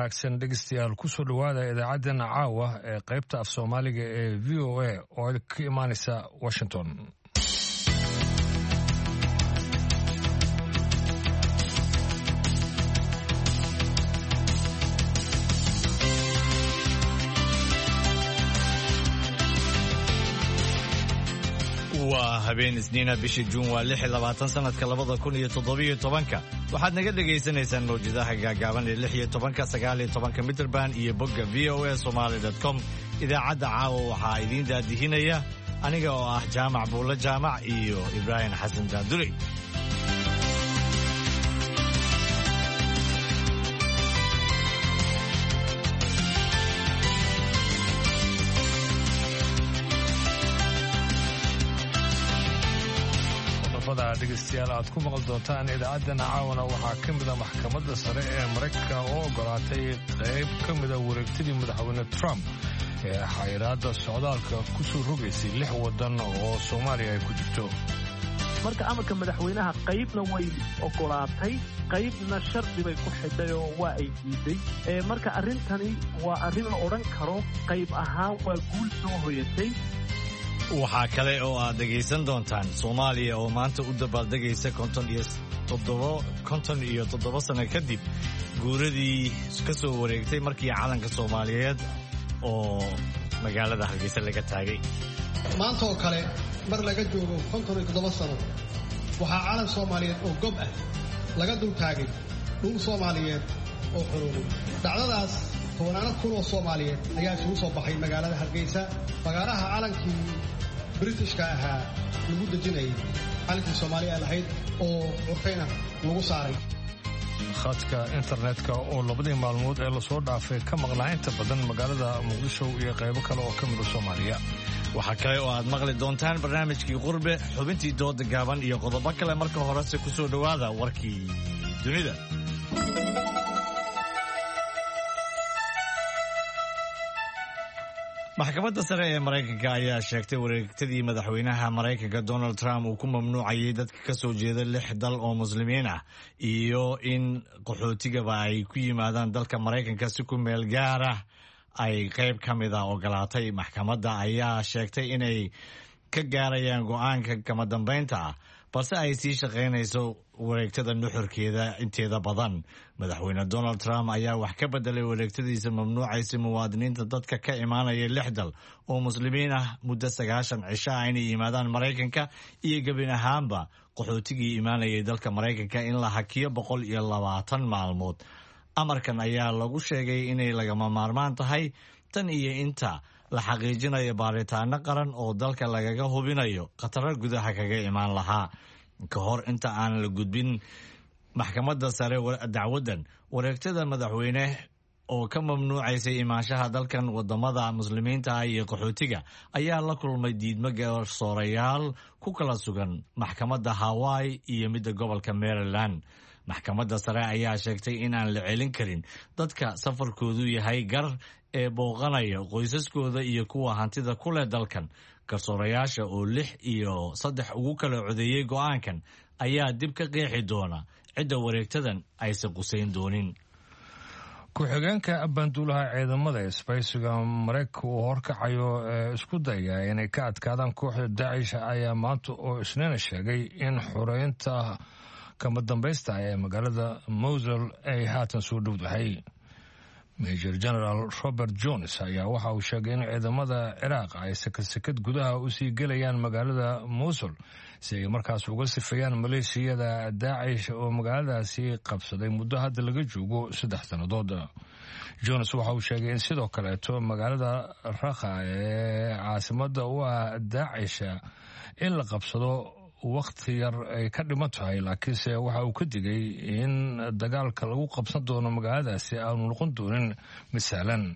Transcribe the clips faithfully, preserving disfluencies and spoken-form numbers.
wanaagsan dhegeystayaal ku soo dhawaada idaacaddeenna caawa ee qaybta af Soomaaliga ee V O A oo ka imaanaysa Washington. waa habeen isniina bishii Juun waa lix iyo labaatan sanadka labada kun iyo toddoba iyo tobanka waxaad naga dhageysanaysaan mowjadaha gaagaaban ee lix iyo tobanka sagaal iyo tobanka mitrban iyo bogga v o a somali dot com. idaacadda caawa waxaa idiin daadihinaya aniga oo ah jaamac buulo jaamac iyo Ibraahim Xasan Daanduri. dhegeystayaal aad ku maqal doontaan idaacaddeenna caawana waxaa ka mid a maxkamadda sare ee Maraykanka oo ogolaatay qayb ka mid a wareegtadii madaxweyne Trump ee xayiraadda socdaalka ku soo rogaysay lix waddan oo Soomaaliya ay ku jirto. marka amarka madaxweynaha qaybna way ogolaatay qaybna shardi bay ku xidhay oo waa ay diiday. marka arrintani waa arrin la odhan karo qayb ahaan waa guul soo hoyatay. waxaa kale oo aad dhegaysan doontaan Soomaaliya oo maanta u dabaaldegaysa konton iyo toddoba konton iyo toddoba sano kadib guuradii ka soo wareegtay markii calanka Soomaaliyeed oo magaalada Hargeysa laga taagay. maanta oo kale mar laga joogo konton iyo toddoba sano waxaa calan Soomaaliyeed oo gob ah laga dul taagay dhul Soomaaliyeed oo xoroobay. dhacdadaas tobanaan kun oo Soomaaliyeed ayaa isugu soo baxay magaalada Hargeysa fagaaraha calankii Britishka ahaa lagu dejinayay calankii Soomaaliya lahayd oo curfayna lagu saaray. khadka internetka oo labadii maalmood ee la soo dhaafay ka maqnaa inta badan magaalada Muqdisho iyo qaybo kale oo ka mid ah Soomaaliya. waxaa kale oo aad maqli doontaan barnaamijkii qurbe, xubintii dooda gaaban iyo qodobo kale. marka horese ku soo dhawaada warkii dunida. maxkamadda sare ee Maraykanka ayaa sheegtay wareegtadii madaxweynaha Maraykanka Donald Trump uu ku mamnuucayay dadka ka soo jeeda lix dal oo muslimiin ah iyo in qaxootigaba ay ku yimaadaan dalka Maraykanka si ku meel gaar ah ay qayb ka mid ah ogolaatay. maxkamadda ayaa sheegtay inay ka gaarayaan go'aanka kama dambeynta ah balse ay sii shaqaynayso wareegtada nuxurkeeda inteeda badan. madaxweyne Donald Trump ayaa wax ka bedelay wareegtadiisa mamnuucaysa muwaadiniinta dadka ka imaanaya lix dal oo muslimiin ah muddo sagaashan cisho ah inay yimaadaan Maraykanka iyo gebin ahaanba qaxootigii imaanayay dalka Maraykanka in la hakiyo boqol iyo labaatan maalmood. amarkan ayaa lagu sheegay inay lagama maarmaan tahay tan iyo inta la xaqiijinayo baaritaano qaran oo dalka lagaga hubinayo khataro gudaha kaga imaan lahaa. ka hor inta aan la gudbin maxkamadda sare dacwadan, wareegtada madaxweyne oo ka mamnuucaysay imaanshaha dalkan wadamada muslimiinta ah iyo qaxootiga ayaa la kulmay diidmo garsoorayaal ku kala sugan maxkamadda Hawaii iyo midda gobolka Maryland. maxkamadda sare ayaa sheegtay in aan la celin karin dadka safarkoodu yahay gar ee booqanaya qoysaskooda iyo kuwa hantida ku leh dalkan. garsoorayaasha oo lix iyo saddex ugu kala codeeyay go'aankan ayaa dib ka qeexi doona cidda wareegtadan aysan qusayn doonin. ku-xigeenka banduulaha ciidamada isbahaysiga Maraykanka uu horkacayo ee isku daya inay ka adkaadaan kooxda Daesh ayaa maanta oo isniina sheegay in xoreynta kama dambaysta ee magaalada Mosul ay haatan soo dhowdahay. Major General Robert Jones ayaa waxa uu sheegay in ciidamada Ciraaq ay sakad gudaha u sii gelayaan magaalada Mosul si ay markaas uga sifeeyaan maleeshiyada Daesh oo magaaladaasi qabsaday muddo hadda laga joogo saddex sannadood. Jones waxa uu sheegay in sidoo kaleeto magaalada Raqqa ee caasimadda u ah Daesh in la qabsado waqti yar ay ka dhiman tahay, laakiinse waxa uu ka digay in dagaalka lagu qabsan doono magaaladaasi aanu noqon doonin mid sahlan.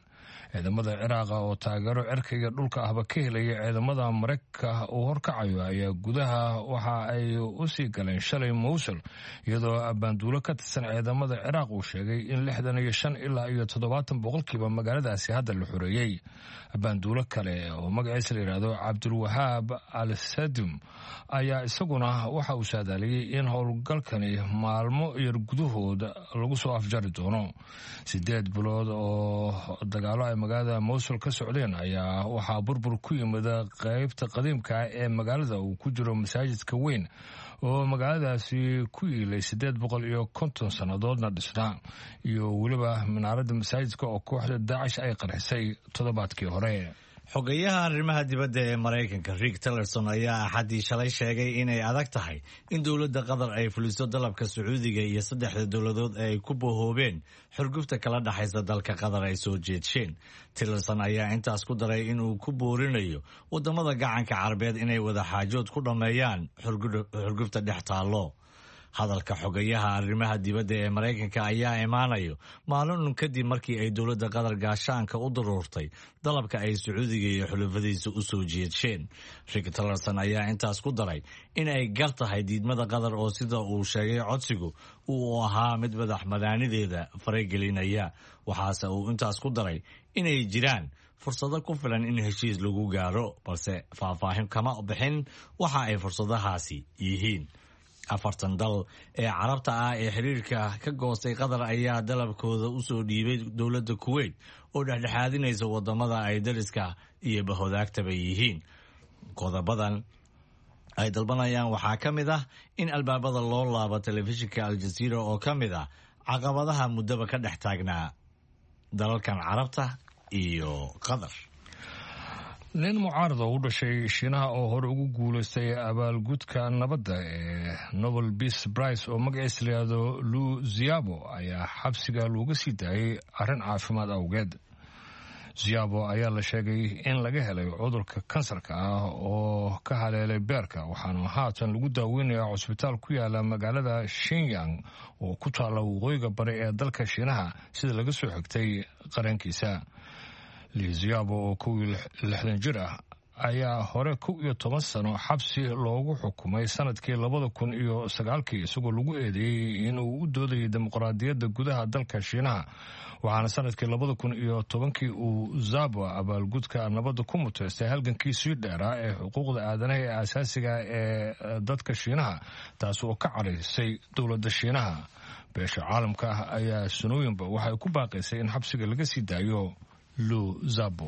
ciidamada ciraaq oo taageero cirka iyo dhulka ahba ka helaya ciidamada Mareykanka uu horkacayo ayaa gudaha waxa ay u sii galeen shalay Mosul iyadoo abaanduulo ka tirsan ciidamada ciraaq uu sheegay in lixdan iyo shan ilaa iyo toddobaatan boqolkiiba magaaladaasi hadda la xoreeyay. abaanduulo kale oo magaciisa la yiraahdo Cabdulwahaab Al-Sadim ayaa isaguna waxa uu saadaaliyay in howlgalkani maalmo yar gudahooda lagu soo afjari doono. sideed bilood oo dagaalo ay magaalada Mosul ka socdeen ayaa waxaa burbur ku yimid qaybta qadiimka ee magaalada uu ku jiro masaajidka weyn oo magaaladaasi ku yiilay sideed boqol iyo konton sannadoodna dhisnaa iyo weliba minaaradda masaajidka oo kooxda Daacish ay qarxisay toddobaadkii hore. xogayaha arrimaha dibadda ee Mareykanka Rick Tillerson ayaa axadii shalay sheegay inay adag tahay in dowladda Qatar ay fuliso dalabka Sacuudiga iyo saddexda dowladood ay ku bohoobeen xurgufta kala dhaxaysa dalka Qatar ay soo jeedsheen. Tillerson ayaa intaas ku daray inuu ku boorinayo wadamada gacanka Carabeed inay wada xaajood ku dhameeyaan xurgufta dhex taalo. hadalka xogayaha arrimaha dibadda ee Mareykanka ayaa imaanayo maalin kadib markii ay dowladda Qatar gaashaanka u daruurtay dalabka ay Sacuudiga iyo xulafadiisa u soo jeedsheen. Rick Tillerson ayaa intaas ku daray in ay gar tahay diidmada Qatar oo sida uu sheegay codsigu uu ahaa mid madax madaanideeda faragelinaya. waxaase uu intaas ku daray inay jiraan fursado ku filan in heshiis lagu gaaro balse faahfaahin kama bixin waxa ay fursadahaasi yihiin. afartan dal ee carabta ah ee xiriirka ka goostay Qatar ayaa dalabkooda u soo dhiibay dowladda Kuwait oo dhexdhexaadinaysa wadamada ay dariska iyo bahwadaagtaba yihiin. qodobadan ay dalbanayaan waxaa ka mid ah in albaabada loo laabo telefishinka Al Jazeera oo ka mid ah caqabadaha muddaba ka dhex taagnaa dalalkan carabta iyo Qatar. nin mucaarad oo u dhashay Shiinaha oo hore ugu guulaystay abaalgudka nabadda ee Nobel Peace Prize oo magaciisa la yiraahdo Lu Xiaobo ayaa xabsiga looga sii daayay arrin caafimaad awgeed. Xiaobo ayaa la sheegay in laga helay cudurka kansarka ah oo ka haleelay beerka waxaana haatan lagu daaweynayaa cusbitaal ku yaala magaalada Shenyang oo ku taala waqooyiga bari ee dalka Shiinaha sida laga soo xigtay qarankiisa. Lu Xiaobo oo kow iyo lixdan jir ah ayaa hore kow iyo toban sano xabsi loogu xukumay sanadkii labada kun iyo sagaalkii isagoo lagu eedeeyey inuu u doodayay dimuqraadiyadda gudaha dalka Shiinaha waxaana sanadkii labada kun iyo tobankii uu Xiaobo abaalgudka nabadda ku muteystay halgankiisii dheeraa ee xuquuqda aadanaha ee asaasiga ee dadka Shiinaha taas oo ka caraysay dowladda Shiinaha. beesha caalamka ayaa sanooyinba waxay ku baaqaysay in xabsiga laga sii daayo Lu Xiaobo.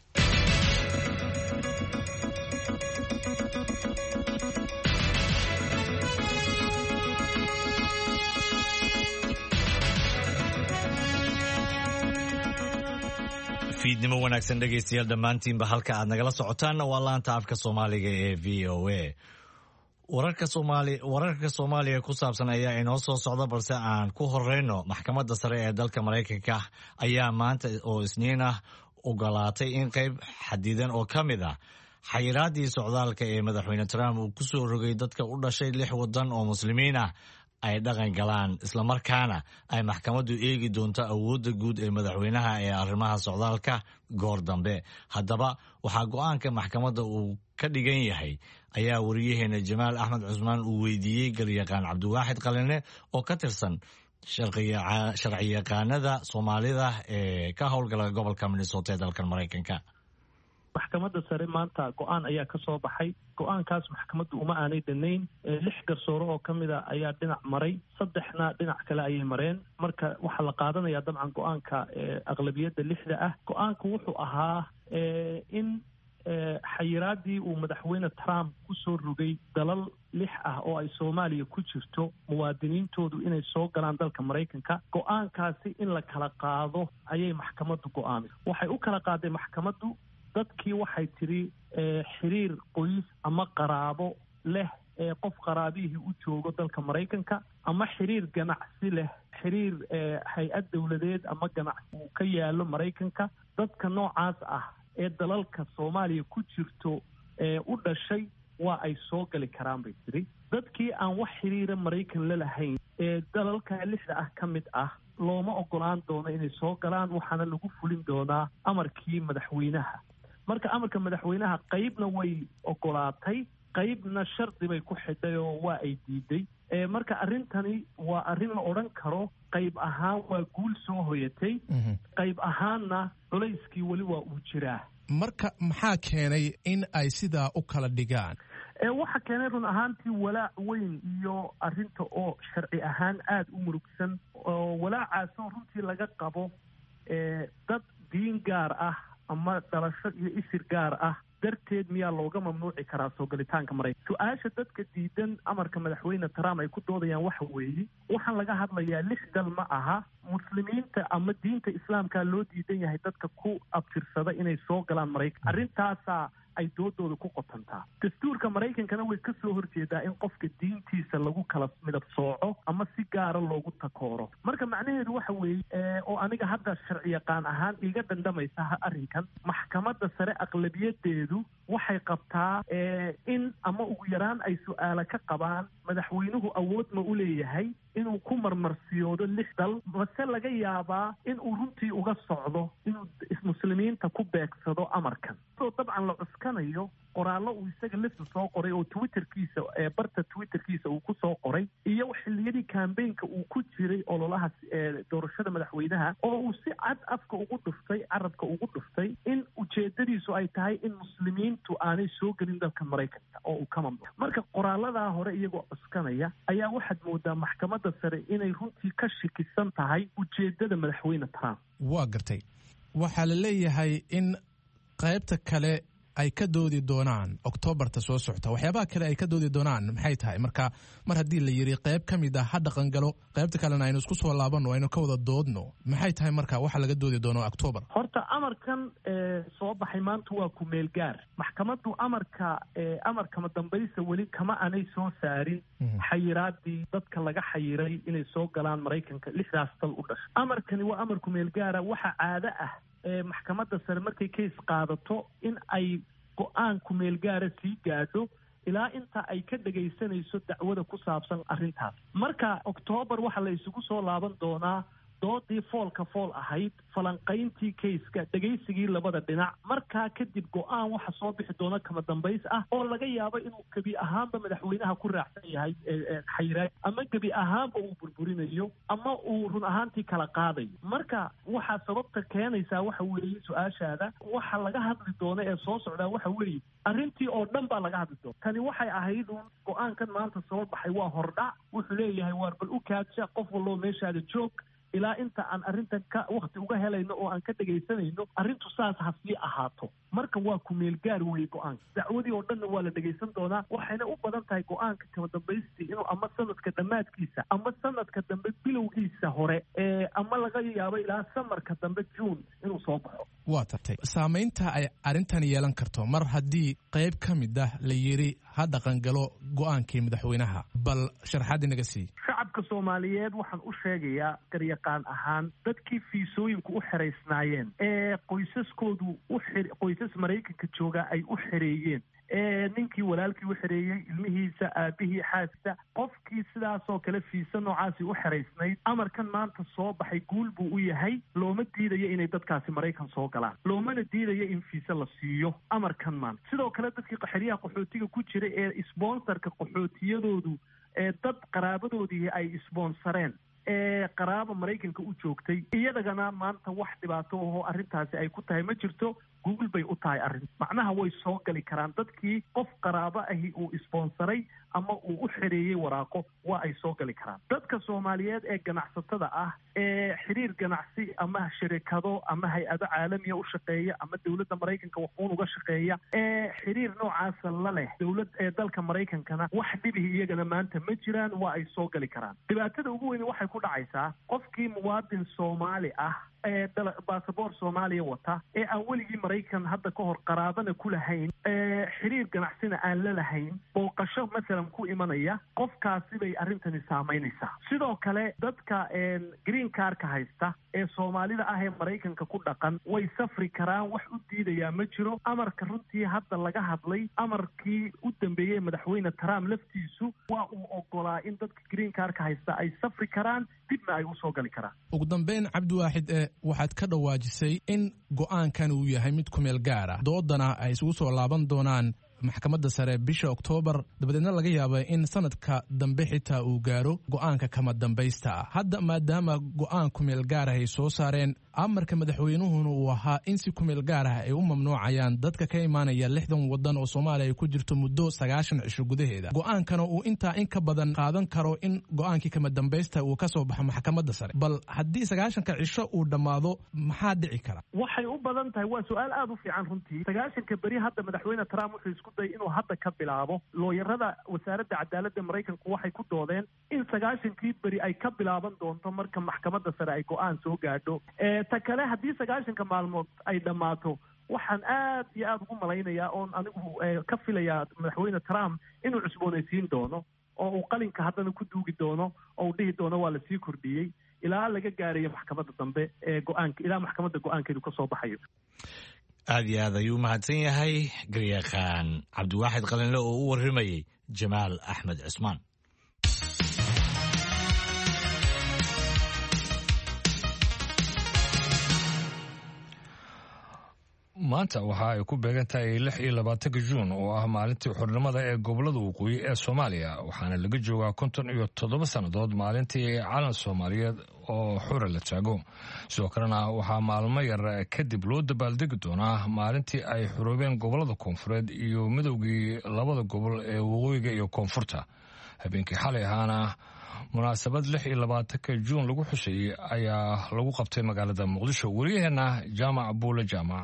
fiidnimo wanaagsan dhegaystayaal dhammaantiinba halka aad nagala socotaanna waa laanta afka Soomaaliga ee V O A. wararka Soomaali wararka Soomaaliya ku saabsan ayaa inoo soo socda balse aan ku horeyno maxkamadda sare ee dalka Mareykanka ayaa maanta oo Isniin ah ogolaatay in qayb xadidan oo ka mid ah xayiraadii socdaalka ee madaxweyne Trump uu ku soo rogay dadka u dhashay lix wadan oo muslimiin ah ay dhaqan galaan isla markaana ay maxkamaddu eegi doonto awoodda guud ee madaxweynaha ee arrimaha socdaalka goor dambe. haddaba waxaa go'aanka maxkamadda uu ka dhigan yahay ayaa wariyaheena Jamaal Axmed Cusmaan uu weydiiyey galyaqaan Cabdiwaaxid Qalene oo ka tirsan sharciyaqaanada Soomaalida ee ka howlgala gobolka Minnesota ee dalka Mareykanka. maxkamadda sare maanta go'aan ayaa ka soo baxay. go'aankaas maxkamaddu uma aanay danayn. lix garsoore oo ka mid a ayaa dhinac maray, saddexna dhinac kale ayay mareen. marka waxaa la qaadanayaa dabcan go'aanka aqlabiyadda lixda ah. go'aanku wuxuu ahaa in xayiraadii uu madaxweyne Trump ku soo rogay dalal lix ah oo ay Soomaaliya ku jirto muwaadiniintoodu inay soo galaan dalka Mareykanka, go'aankaasi in la kala qaado ayay maxkamaddu go'aamisay. waxay u kala qaaday maxkamaddu dadkii waxay tiri xiriir qoys ama qaraabo leh ee qof qaraabihii u joogo dalka Mareykanka ama xiriir ganacsi leh, xiriir hay-ad dowladeed ama ganacsi uu ka yaalo Mareykanka. dadka noocaas ah ee dalalka Soomaaliya ku jirto ee u dhashay waa ay soo gali karaan bay tiri. dadkii aan wax xiriira Mareykan la lahayn ee dalalka lixda ah ka mid ah looma ogolaan doono inay soo galaan waxaana lagu fulin doonaa amarkii madaxweynaha marka amarka madaxweynaha qaybna way ogolaatay qaybna shardi bay ku xidhay oo waa ay diiday marka arrintani waa arrin la odhan karo qayb ahaan waa guul soo hoyatay qayb ahaanna culayskii weli waa uu jiraa marka maxaa keenay in ay sidaa u kala dhigaan waxa keenay run ahaantii walaac weyn iyo arrinta oo sharci ahaan aada u murugsan oo walaacaasoo runtii laga qabo dad diin gaar ah ama dhalasho iyo isir gaar ah darteed miyaa looga mamnuuci karaa soo galitaanka maraykan su-aasha dadka diidan amarka madaxweyne trump ay ku doodayaan waxa weeye waxaan laga hadlayaa lix dal ma aha muslimiinta ama diinta islaamka loo diidan yahay dadka ku abtirsada inay soo galaan maraykan arrintaasaa ay doodooda ku qotantaa dastuurka maraykankana way ka soo horjeedaa in qofka diintiisa lagu kala midab sooco ama si gaara loogu takooro marka macnaheedu waxa weeye oo aniga hadda sharci yaqaan ahaan iga dandhamaysa arrinkan maxkamadda sare aqlabiyadeedu waxay qabtaa in ama ugu yaraan ay su-aalo ka qabaan madaxweynuhu awood ma u leeyahay inuu ku marmarsiyoodo lix dal mase laga yaabaa inuu runtii uga socdo inuu muslimiinta ku beegsado amarkan oo dabcan la cuskanayo qoraallo uu isaga lifta soo qoray oo twitterkiisa barta twitterkiisa uu ku soo qoray iyo xilliyadii kambeynka uu ku jiray ololaha doorashada madaxweynaha oo uu si cad afka ugu dhuftay carabka ugu dhuftay in ujeedadiisu ay tahay in muslimiintu aanay soo gelin dalka maraykanka oo uu ka mamnuuc marka qoraaladaa hore iyagoo cuskanaya ayaa waxaad moodaa maxkamadda sare inay runtii ka shikisan tahay ujeedada madaxweyne trump waa gartay waxaa la leeyahay in qaybta kale ay ka doodi doonaan oktoobarta soo socota waxyaabaha kale ay ka doodi doonaan maxay tahay marka mar haddii la yidhi qayb ka mid ah ha dhaqan galo qaybta kalena aynu isku soo laabanno aynu ka wada doodno maxay tahay marka waxa laga doodi doono octoobar horta amarkan soo baxay maanta waa ku meel gaar maxkamaddu amarka amarkama dambaysa weli kama aanay soo saarin xayiraadii dadka laga xayiray inay soo galaan maraykanka lixdaas dal u dhashay amarkani waa amar ku meel gaara waxa caado ah maxkamadda sare markay kays qaadato in ay go-aan ku meel gaara sii gaadho ilaa inta ay ka dhegaysanayso dacwada ku saabsan arrintaas marka oktoobar waxaa la isugu soo laaban doonaa doodii foolka fool ahayd falanqayntii kayska dhegaysigii labada dhinac markaa kadib go-aan waxa soo bixi doona kama dambays ah oo laga yaabo inuu gebi ahaanba madaxweynaha ku raacsan yahay xayiraad ama gebi ahaanba uu burburinayo ama uu run ahaantii kala qaadayo marka waxaa sababta keenaysaa waxa weeye su-aashaada waxa laga hadli doona ee soo socdaa waxa weeye arrintii oo dhan baa laga hadli doona tani waxay ahayd uun go-aankan maanta soo baxay waa hordhac wuxuu leeyahay waar bal u kaadsha qof wallo meeshaada joog ilaa inta aan arrintan ka wakti uga helayno oo aan ka dhegaysanayno arrintu saas ha sii ahaato marka waa ku meel gaar weeye go-aanka dacwadii oo dhanna waa la dhegaysan doonaa waxayna u badan tahay go-aanka kama dambaystii inuu ama sanadka dhammaadkiisa ama sanadka dambe bilowgiisa hore ama laga yaabo ilaa samarka dambe juun inuu soo baxo waa tartay saamaynta ay arrintan yeelan karto mar haddii qayb ka mid ah la yidhi ha dhaqangalo go-aankii madaxweynaha bal sharaxaad inaga sii shacabka soomaaliyeed waxaan u sheegayaa garyaqaan ahaan dadkii fiisooyinku u xeraysnaayeen ee qoysaskoodu u qoysas maraykanka jooga ay u xereeyeen ninkii walaalkii u xereeyey ilmihiisa aabihii xaaskiisa qofkii sidaasoo kale fiisa noocaasi u xeraysnayd amarkan maanta soo baxay guul buu u yahay looma diidayo inay dadkaasi maraykan soo galaan loomana diidayo in fiisa la siiyo amarkan maanta sidoo kale dadkii xeryaha qaxootiga ku jira ee isbonsarka qaxootiyadoodu ee dad qaraabadoodii ay isbonsareen ee qaraaba maraykanka u joogtay iyadagana maanta wax dhibaato ahoo arrintaasi ay ku tahay ma jirto google bay u tahay arrin macnaha way soo gali karaan dadkii qof qaraabo ahi uu isboonsaray ama uu u xereeyey waraaqo waa ay soo gali karaan dadka soomaaliyeed ee ganacsatada ah ee xiriir ganacsi ama shirikado ama hay-ado caalamiya u shaqeeya ama dowladda maraykanka waxuun uga shaqeeya ee xiriir noocaasa la leh dowlad ee dalka maraykankana wax dhibihi iyagana maanta ma jiraan waa ay soo gali karaan dhibaatada ugu weyni waxay ku dhacaysaa qofkii muwaadin soomaali ah ee basaboor soomaaliya wata ee aan weligii maraykan hadda ka hor qaraabana ku lahayn xiriir ganacsina aan la lahayn booqasho masalan ku imanaya qofkaasi bay arrintani saamaynaysaa sidoo kale dadka green cardka haysta ee soomaalida ah ee maraykanka ku dhaqan way safri karaan wax u diidayaa ma jiro amarka runtii hadda laga hadlay amarkii u dambeeyey madaxweyne trump laftiisu waa uu ogolaa in dadka green cardka haysta ay safri karaan dibna ay usoo gali karaan ugu dambeyn cabdiwaaxid ee waxaad ka dhawaajisay in go-aankan uu yahay mid ku meel gaar ah doodana ay isugu soo laaban doonaan maxkamadda sare bisha oktoobar dabadeedna laga yaaba in sanadka dambe xitaa uu gaaro go'aanka kama dambaysta ah hadda maadaama go'aan kumeel gaar ah ay soo saareen amarka madaxweynuhuna uu ahaa in si kumeel gaar ah ay u mamnuucayaan dadka ka imaanaya lixdan waddan oo soomaaliya ay ku jirto muddo sagaashan cisho gudaheeda go'aankana uu intaa in ka badan qaadan karo in go'aankii kama dambaysta uu ka soo baxo maxkamadda sare bal haddii sagaashanka cisho uu dhammaado maxaa dhici kara waxay u badan tahay waa su-aal aada u fiican runtii sagaashanka beri hadda madaxweyne trump wuxuu isku day inuu hadda ka bilaabo looyarada wasaaradda cadaaladda maraykanku waxay ku doodeen in sagaashankii beri ay ka bilaaban doonto marka maxkamadda sare ay go'aan soo gaadho ta kale haddii sagaashanka maalmood ay dhammaato waxaan aad iyo aada ugu malaynayaa oon anigu ka filayaa madaxweyne trump inuu cusboonaysiin doono oo uu qalinka haddana ku duugi doono oo uu dhihi doono waa lasii kordhiyey ilaa laga gaarayo maxkamadda dambe ee go-aanka ilaa maxkamadda go-aankeedu ka soo baxayo aad iyo aad ayuu mahadsan yahay garyaqaan cabdiwaaxid qalinle oo u warramayey jamaal axmed cismaan maanta waxa ay ku beegan tahay lix iyo labaatanka juun oo ah maalintii xornimada ee gobolada waqooyi ee soomaaliya waxaana laga joogaa konton iyo toddoba sannadood maalintii calan soomaaliyeed oo xura la taago sidoo kalena waxaa maalmo yar kadib loo dabaaldegi doonaa maalintii ay xuroobeen gobolada koonfureed iyo midowgii labada gobol ee waqooyiga iyo koonfurta habeenkii xalay ahaana munaasabad lix iyo labaatanka juun lagu xuseeyey ayaa lagu qabtay magaalada muqdisho wariyaheenna jaamac buule jaamac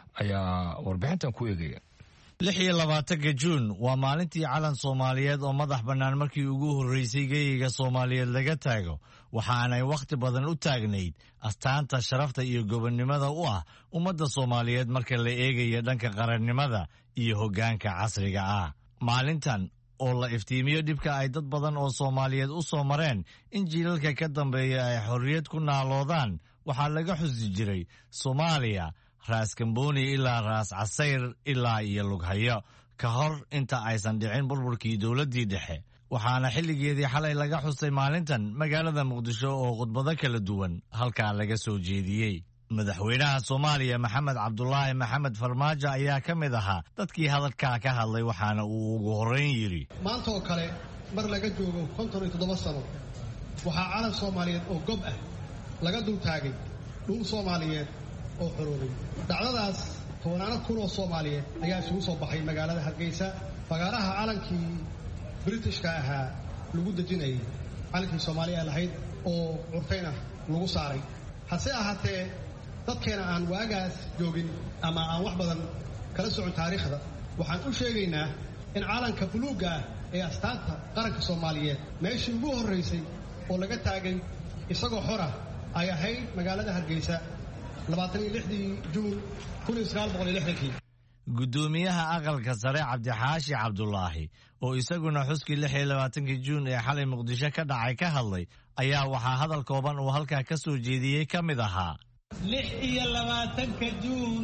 ayaa warbixintan ku eegaya lix iyo labaatanka juun waa maalintii calan soomaaliyeed oo madax bannaan markii ugu horreysay geyiga soomaaliyeed laga taago waxaanay wakhti badan u taagnayd astaanta sharafta iyo gobonnimada u ah ummadda soomaaliyeed marka la eegayo dhanka qarannimada iyo hoggaanka casriga ah maalintan oo la iftiimiyo dhibka ay dad badan oo soomaaliyeed u soo mareen in jiilalka ka dambeeya ay xorriyad ku naaloodaan waxaa laga xusi jiray soomaaliya raas kambooni ilaa raas casayr ilaa iyo lughayo ka hor inta aysan dhicin burburkii dowladdii dhexe waxaana xilligeedii xalay laga xusay maalintan magaalada muqdisho oo khudbado kala duwan halkaa laga soo jeediyey madaxweynaha soomaaliya maxamed cabdulaahi maxamed farmaajo ayaa ka mid ahaa dadkii hadalkaa ka hadlay waxaana uu ugu horrayn yidhi maanta oo kale mar laga joogo konton iyo toddoba sano waxaa calan soomaaliyeed oo gob ah laga dul taagay dhul soomaaliyeed oo xoroobay dhacdadaas tobanaano kun oo soomaaliyeed ayaa isugu soo baxay magaalada hargeysa fagaaraha calankii britishka ahaa lagu dejinayay calankii soomaaliya lahayd oo curtayna lagu saaray hase ahaatee dadkeena aan waagaas joogin ama aan wax badan kala socon taariikhda waxaan u sheegaynaa in calanka buluugga ah ee astaanta qaranka soomaaliyeed meeshii ugu horraysay oo laga taagay isagoo xor ah ay ahayd magaalada hargeysa labaatan iyo lixdii juun kun iyo sagaal boqol iyo lixdankii guddoomiyaha aqalka sare cabdixaashi cabdulaahi oo isaguna xuskii lix iyo labaatankii juun ee xalay muqdisho ka dhacay ka hadlay ayaa waxaa hadal kooban uu halkaa ka soo jeediyey ka mid ahaa lix iyo labaatanka juun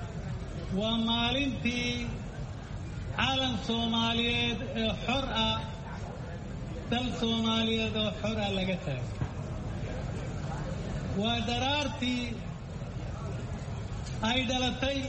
waa maalintii calan soomaaliyeed ee xor ah dal soomaaliyeed oo xor ah laga taagay waa daraartii ay dhalatay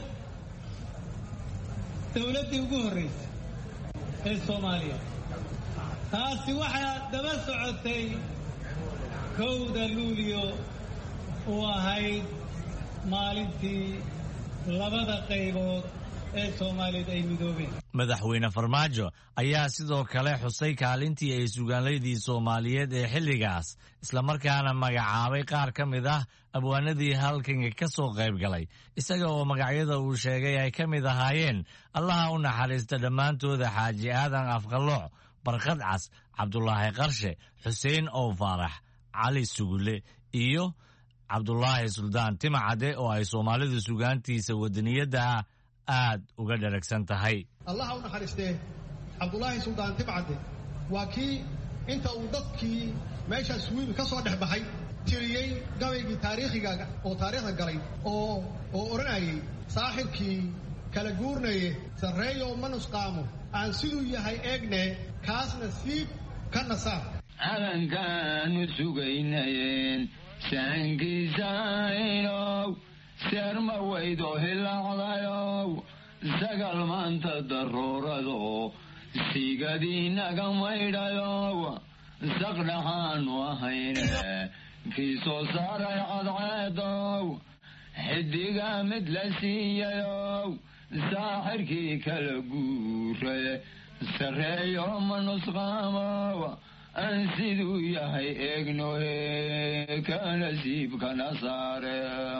dowladdii ugu horraysay ee soomaaliya taasi waxaa daba socotay kowda luuliyo uu ahayd maalintii labada qaybood ee soomaaliyeed ay midoobeen madaxweyne farmaajo ayaa sidoo kale xusay kaalintii ay sugaanlaydii soomaaliyeed ee xilligaas islamarkaana magacaabay qaar ka mid ah abwaanadii halkanka ka soo qayb galay isaga oo magacyada uu sheegay ay ka mid ahaayeen allaha u naxariista dhammaantooda xaaji aadan afqalooc barkad cas cabdulaahi qarshe xuseen ow faarax cali sugule iyo cabdulaahi suldaan timacade oo ay soomaalidu sugaantiisa wadaniyadda aad uga dharagsan tahay. allaha u naxariistee cabdulaahi suldaan timacade waa kii inta uu dadkii meeshaas wiil ka soo dhex baxay tiriyey gabaygii taariikhiga oo taariikhda galay oo oo oranayay saaxirkii kala guurnaye sarreeyo ma nusqaamo aan siduu yahay eegne kaasna siib ka nasaar calankaanu sugaynayeen saankiisaynow seerma weydo hilaacdayow sagal maanta daruurado sigadiinaga maydhayow saqdhaxaanu ahayne kii soo saaray cadceedow xidiga mid la siiyayow saaxirkii kala guure sarreeyo ma nusqaamow aan siduu yahay eegnohe kana siibkana saare.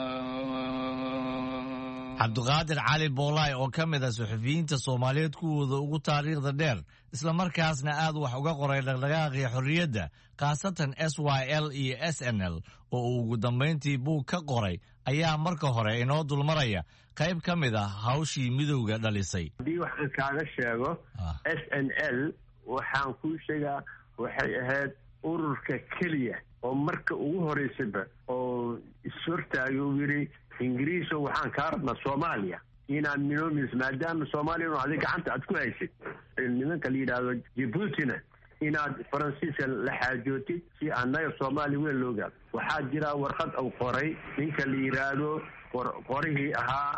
cabdiqaadir cali boolaay oo ka mid ah suxufiyiinta soomaaliyeed kuwooda ugu taariikhda dheer islamarkaasna aad wax uga qoray dhaqdhaqaaqii xorriyadda khaasatan s y l iyo s n l oo uu ugu dambayntii buug ka qoray ayaa marka hore inoo dulmaraya qayb ka mid ah hawshii midowga dhalisay. haddii waxaan kaaga sheego s n l waxaan kuu sheegaa waxay ahayd ururka keliya oo marka ugu horeysaba oo ishortaagay uu yidhi ingiriiso waxaan kaa rabnaa soomaaliya inaad minoomis maadaama soomaaliya inu adig gacanta aad ku haysid nimanka la yidhaahdo jibuutina inaad faransiiska la xaajootid si annaga soomaaliya weyn loo gaado. waxaa jira warqad uu qoray ninka la yidhaahdo qorihii ahaa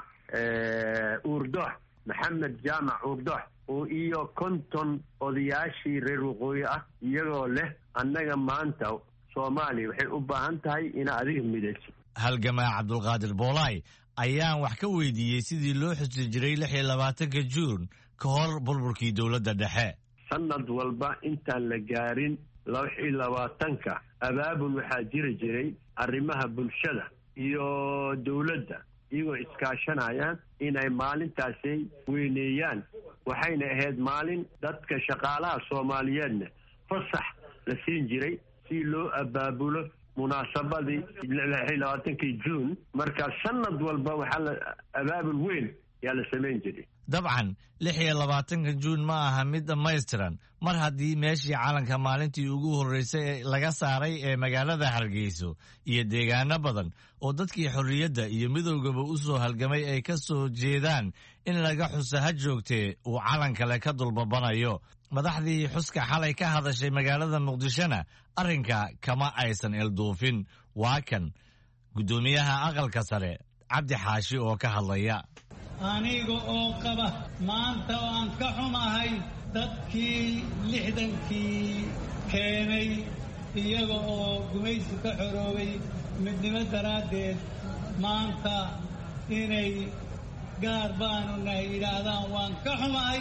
uurdox maxamed jaamac uurdox oo iyo konton odayaashii reer waqooyi ah iyagoo leh annaga maanta soomaaliya waxay u baahan tahay inaa adiga midaysid. halgamaa cabdulqaadir boolaay ayaan wax ka weydiiyey sidii loo xusi jiray lix iyo labaatanka juun ka hor burburkii dowladda dhexe. sanad walba intaan la gaarin lix iyo labaatanka abaabul waxaa jiri jiray arrimaha bulshada iyo dowladda iyagoo iskaashanayaan inay maalintaasi weyneeyaan. waxayna ahayd maalin dadka shaqaalaha soomaaliyeedna fasax la siin jiray si loo abaabulo munaasabadii lix iyo labaatankii juun. markaa sanad walba waxaa la abaabul weyn yaa la samayn jiray. dabcan lix iyo labaatanka juun ma aha mid dhammaystiran mar haddii meeshii calanka maalintii ugu horreysay laga saaray ee magaalada hargeyso iyo deegaano badan oo dadkii xorriyadda iyo midowgaba u soo halgamay ay ka soo jeedaan in laga xusa ha joogtee uu calan kale ka dulbabanayo. madaxdii xuska xalay ka hadashay magaalada muqdishona arrinka kama aysan elduufin. waa kan guddoomiyaha aqalka sare cabdi xaashi oo ka hadlaya. aniga oo qaba maanta oo aan ka xumahay dadkii lixdankii keenay iyaga oo gumaysi ka xoroobay midnimo daraaddeed maanta inay gaar baanu nahay yidhaahdaan waan ka xumahay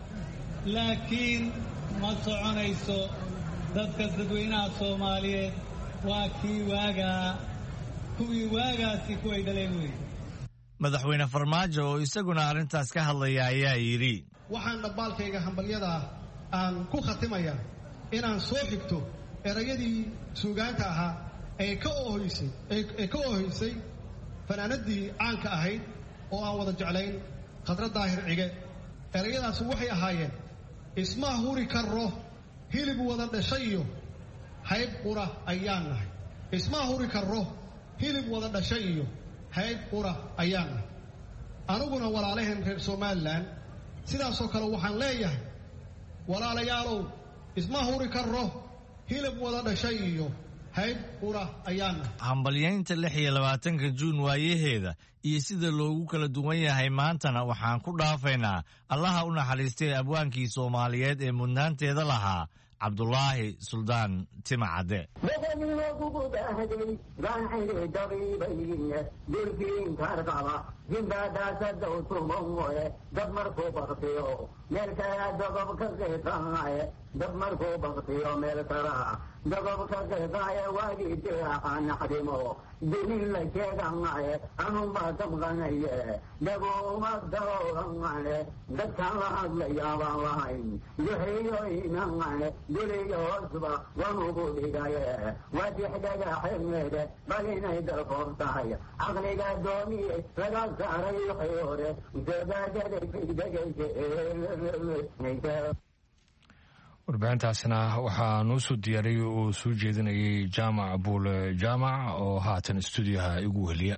laakiin ma soconayso. dadka dadweynaha soomaaliyeed waa kii waagaa kuwii waagaasi kuway dhaleen wey. madaxweyne farmaajo oo isaguna arrintaas ka hadlaya ayaa yidhi waxaan dhabbaalkayga hambalyadaa aan ku khatimaya inaan soo xigto erayadii suugaanta ahaa ee ka oohoysay ee ka oohoysay fanaanadii caanka ahayd oo aan wada jeclayn khadra daahir cige. erayadaasi waxay ahaayeen isma huri karro hilib wada dhashay iyo hayb qura ayaan nahay. isma huri karro hilib wada dhashay iyo hayb qura ayaan nahay. aniguna walaalaheen reer somalilan sidaasoo kale waxaan leeyahay walaalayaalow isma huri karro hilib wada dhashay iyo hayb qura ayaan nahay. hambalyaynta lix iyo labaatanka juun waayaheeda iyo sida loogu kala duwan yahay maantana waxaan ku dhaafaynaa allaha u naxariistay abwaankii soomaaliyeed ee mudnaanteeda lahaa cabdulaahi suldaan timacade. بدني وجود أهدي راحي دبيبي دلبين كرقبة jimbadaasada utumoe dab markuu baktiyo meel kale dogob ka qeexaaye dab markuu baktiyo meel kala dogob ka qeexaaye waagii deeqanaxdimo dinin la sheeganaye anunba damqanaye dabuuma dawranaye dadkan la hadlayaabaan lahayn duxiyoynanaye duliyo hoosba wanugu dhigaye wadixdhagaxemeede bal inay dalkoor tahay caqliga doomiye laga saaray xeore warbixintaasina waxaa noo soo diyaariyey oo soo jeedinayay jaamac buule jaamac oo haatan stuudiyaha igu weheliya.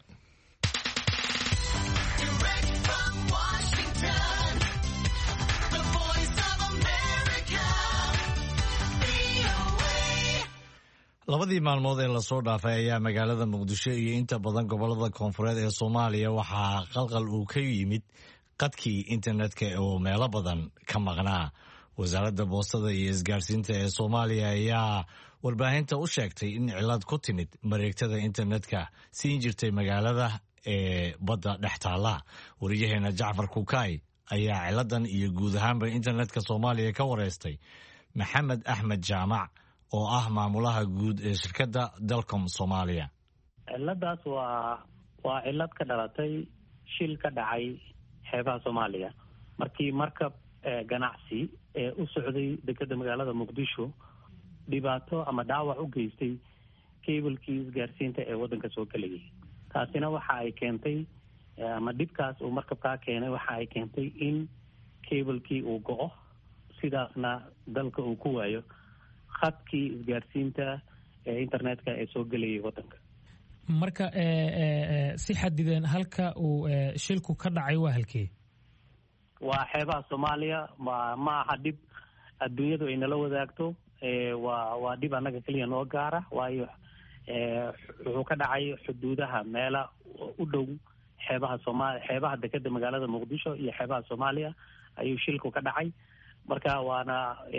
labadii maalmood ee lasoo dhaafay ayaa magaalada muqdisho iyo inta badan gobolada koonfureed ee soomaaliya waxaa qalqal uu ka yimid qadkii internetka oo meelo badan ka maqnaa. wasaaradda boostada iyo isgaarsiinta ee soomaaliya ayaa warbaahinta u sheegtay in cilad ku timid mareegtada internetka siin jirtay magaalada ee badda dhex taalla. wariyaheena jacfar kukaay ayaa ciladan iyo guud ahaanba internetka soomaaliya ka wareystay maxamed axmed jaamac oo ah maamulaha guud ee shirkadda dalcom soomaaliya. ciladaas waa waa cilad ka dhalatay shil ka dhacay xeebaha soomaaliya markii markab ganacsi ee u socday dekedda magaalada muqdisho dhibaato ama dhaawac u geystay keebalkii isgaarsiinta ee waddanka soo gelayay. taasina waxa ay keentay ama dhibkaas uu markabkaa keenay waxa ay keentay in keebalkii uu go-o, sidaasna dalka uu ku waayo khadkii isgaarsiinta ee internetka ee soo gelayay waddanka. marka si xadideen halka uu shilku ka dhacay waa halkee? waa xeebaha soomaaliya. ma ma aha dhib adduunyadu ay nala wadaagto, waa waa dhib annaga keliya noo gaara, waayo wuxuu ka dhacay xuduudaha meela u dhow xeebaha soomaaliya, xeebaha dekedda magaalada muqdisho iyo xeebaha soomaaliya ayuu shilku ka dhacay. marka waana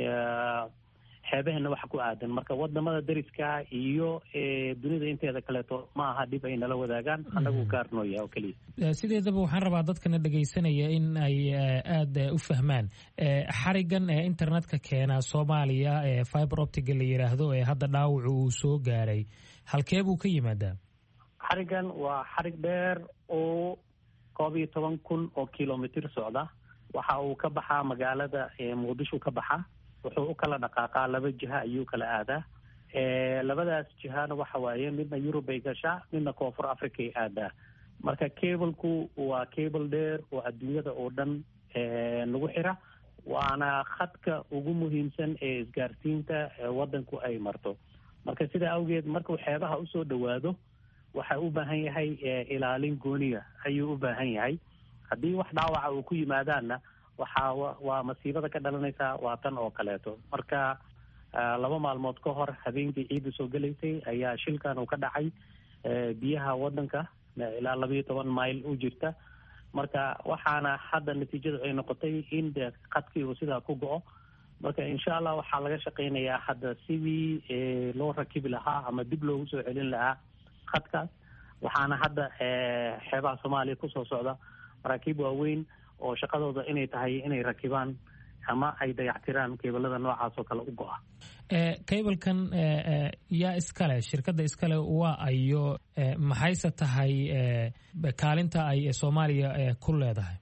xeebaheena waxa ku aadan, marka wadamada dariska iyo dunida inteeda kaleeto ma aha dhib ay nala wadaagaan, annagu gaarnoo yahay oo keliya. sideedaba waxaan rabaa dadkana dhegaysanaya in ay aada u fahmaan xarigan ee internetka keena soomaaliya ee fiber optiga la yidhaahdo ee hadda dhaawacu uu soo gaaray, halkee buu ka yimaadaa? xarigan waa xarig dheer oo koob iyo toban kun oo kilomitr socda. waxa uu ka baxaa magaalada muqdisho ka baxa, wuxuu u kala dhaqaaqaa laba jiha ayuu kala aadaa. labadaas jihana waxa waaye midna Yurub ay gashaa, midna koonfur Africa ay aadaa. marka cableku waa cable dheer oo adduunyada oo dhan lagu xira, waana khadka ugu muhiimsan ee isgaarsiinta waddanku ay marto. marka sidaa awgeed markuu xeebaha usoo dhawaado waxa u baahan yahay ilaalin gooniya ayuu u baahan yahay. haddii wax dhaawaca uu ku yimaadaanna waxaa waa masiibada ka dhalanaysaa waa tan oo kaleeto. marka laba maalmood ka hor habeenkii ciidda soo gelaysay ayaa shilkan uu ka dhacay biyaha waddanka ilaa labayo toban mayl u jirta. marka waxaana hadda natiijadu ay noqotay in de khadkii uu sidaa ku go-o. marka insha allah waxaa laga shaqaynayaa hadda sidii loo rakibi lahaa ama dib loogu soo celin lahaa khadkaas. waxaana hadda xeebaha soomaaliya kusoo socda maraakiib waaweyn oo shaqadooda inay tahay inay rakibaan ama ay dayactiraan keebalada noocaas oo kale u go-a. cablekan yaa iskale, shirkadda iskale waa ayo, maxayse tahay kaalinta ay soomaaliya ku leedahay?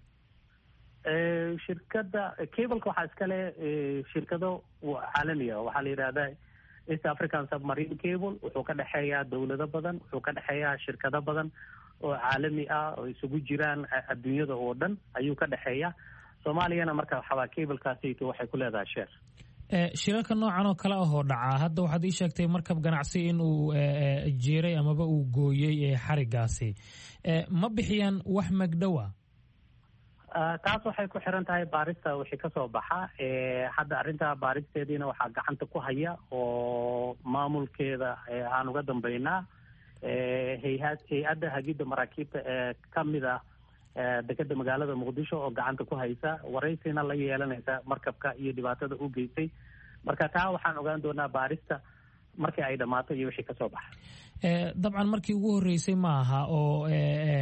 shirkadda cableka waxaa iskale shirkado caalami ah, waxaa la yidhahdaa East African Submarine Cable. wuxuu ka dhexeeyaa dowlado badan, wuxuu ka dhexeeyaa shirkado badan oo caalami ah oo isugu jiraan adduunyada oo dhan ayuu ka dhexeeya. soomaaliyana marka waxaa cablekaasayto waxay ku leedahay sheer. shirarka noocan oo kale ahoo dhacaa, hadda waxaad ii sheegtay markab ganacsi in uu jiiray amaba uu gooyey xarigaasi, ma bixiyaan wax magdhowa? taas waxay ku xiran tahay baarista wixii kasoo baxa. hadda arrinta baaristeediina waxaa gacanta ku haya oo maamulkeeda aan uga dambeynaa hay-ad hay-adda hagidda maraakiibta ee kamid ah dekedda magaalada muqdisho oo gacanta ku haysa, waraysina la yeelanaysa markabka iyo dhibaatada u geystay. marka taa waxaan ogaan doonaa baarista markii ay dhammaato iyo wixii kasoo baxa. dabcan markii ugu horreysay ma aha oo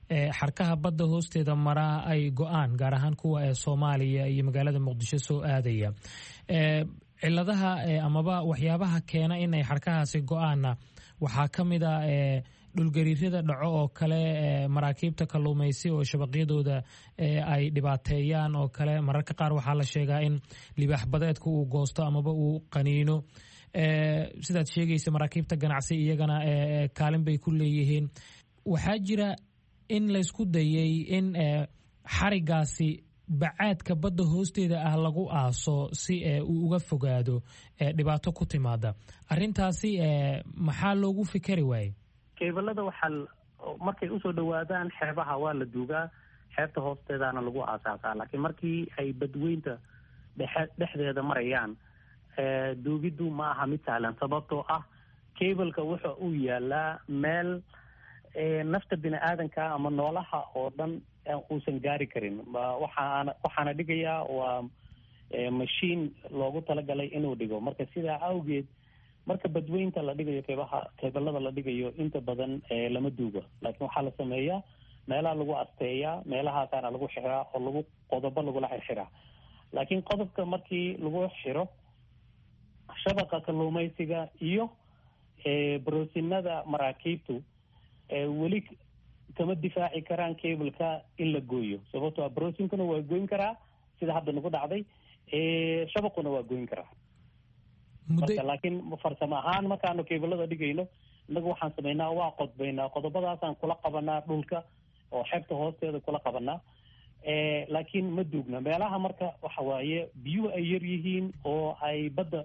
xarkaha badda hoosteeda maraa ay go-aan gaar ahaan kuwa ee soomaaliya iyo magaalada muqdisho soo aadaya ciladaha amaba waxyaabaha keena inay xarkahaasi go-aanna waxaa ka mid a dhulgariirada dhaco oo kale maraakiibta kalluumaysi oo shabaqyadooda ay dhibaateeyaan oo kale mararka qaar waxaa la sheegaa in libaax badeedka uu goosto amaba uu qaniino sidaad sheegaysa maraakiibta ganacsi iyagana kaalin bay ku leeyihiin waxaa jira in laysku dayay in xarigaasi bacaadka badda hoosteeda ah lagu aaso si uu uga fogaado dhibaato ku timaada arrintaasi maxaa loogu fikeri waaye keebalada waxaa markay usoo dhawaadaan xeebaha waa la duugaa xeebta hoosteedana lagu aasaasaa laakiin markii ay badweynta dhexe dhexdeeda marayaan duugiddu ma aha mid sahlan sababtoo ah cableka wuxa uu yaalaa meel nafta bini aadanka ama noolaha oo dhan uusan gaari karin waxaana waxaana dhigayaa waa mashiin loogu talagalay inuu dhigo marka sidaa awgeed marka badweynta la dhigayo keebaha keebalada la dhigayo inta badan lama duugo laakiin waxaa la sameeyaa meelaha lagu asteeyaa meelahaasaana lagu xiraa oo lagu qodobo lagula xirxiraa laakiin qodobka markii lagu xiro shabaqa kalluumaysiga iyo broosinada maraakiibtu weli kama difaaci karaan cableka in la gooyo sababtoo brosinkuna waa goyn karaa sida hadda nagu dhacday shabaquna waa goyn karaa marka laakiin farsamo ahaan markaanu keebalada dhigayno inagu waxaan samaynaa waa qodbaynaa qodobadaasaan kula qabanaa dhulka oo xeebta hoosteeda kula qabanaa laakiin ma duugna meelaha marka waxa waaye biyuhu ay yar yihiin oo ay badda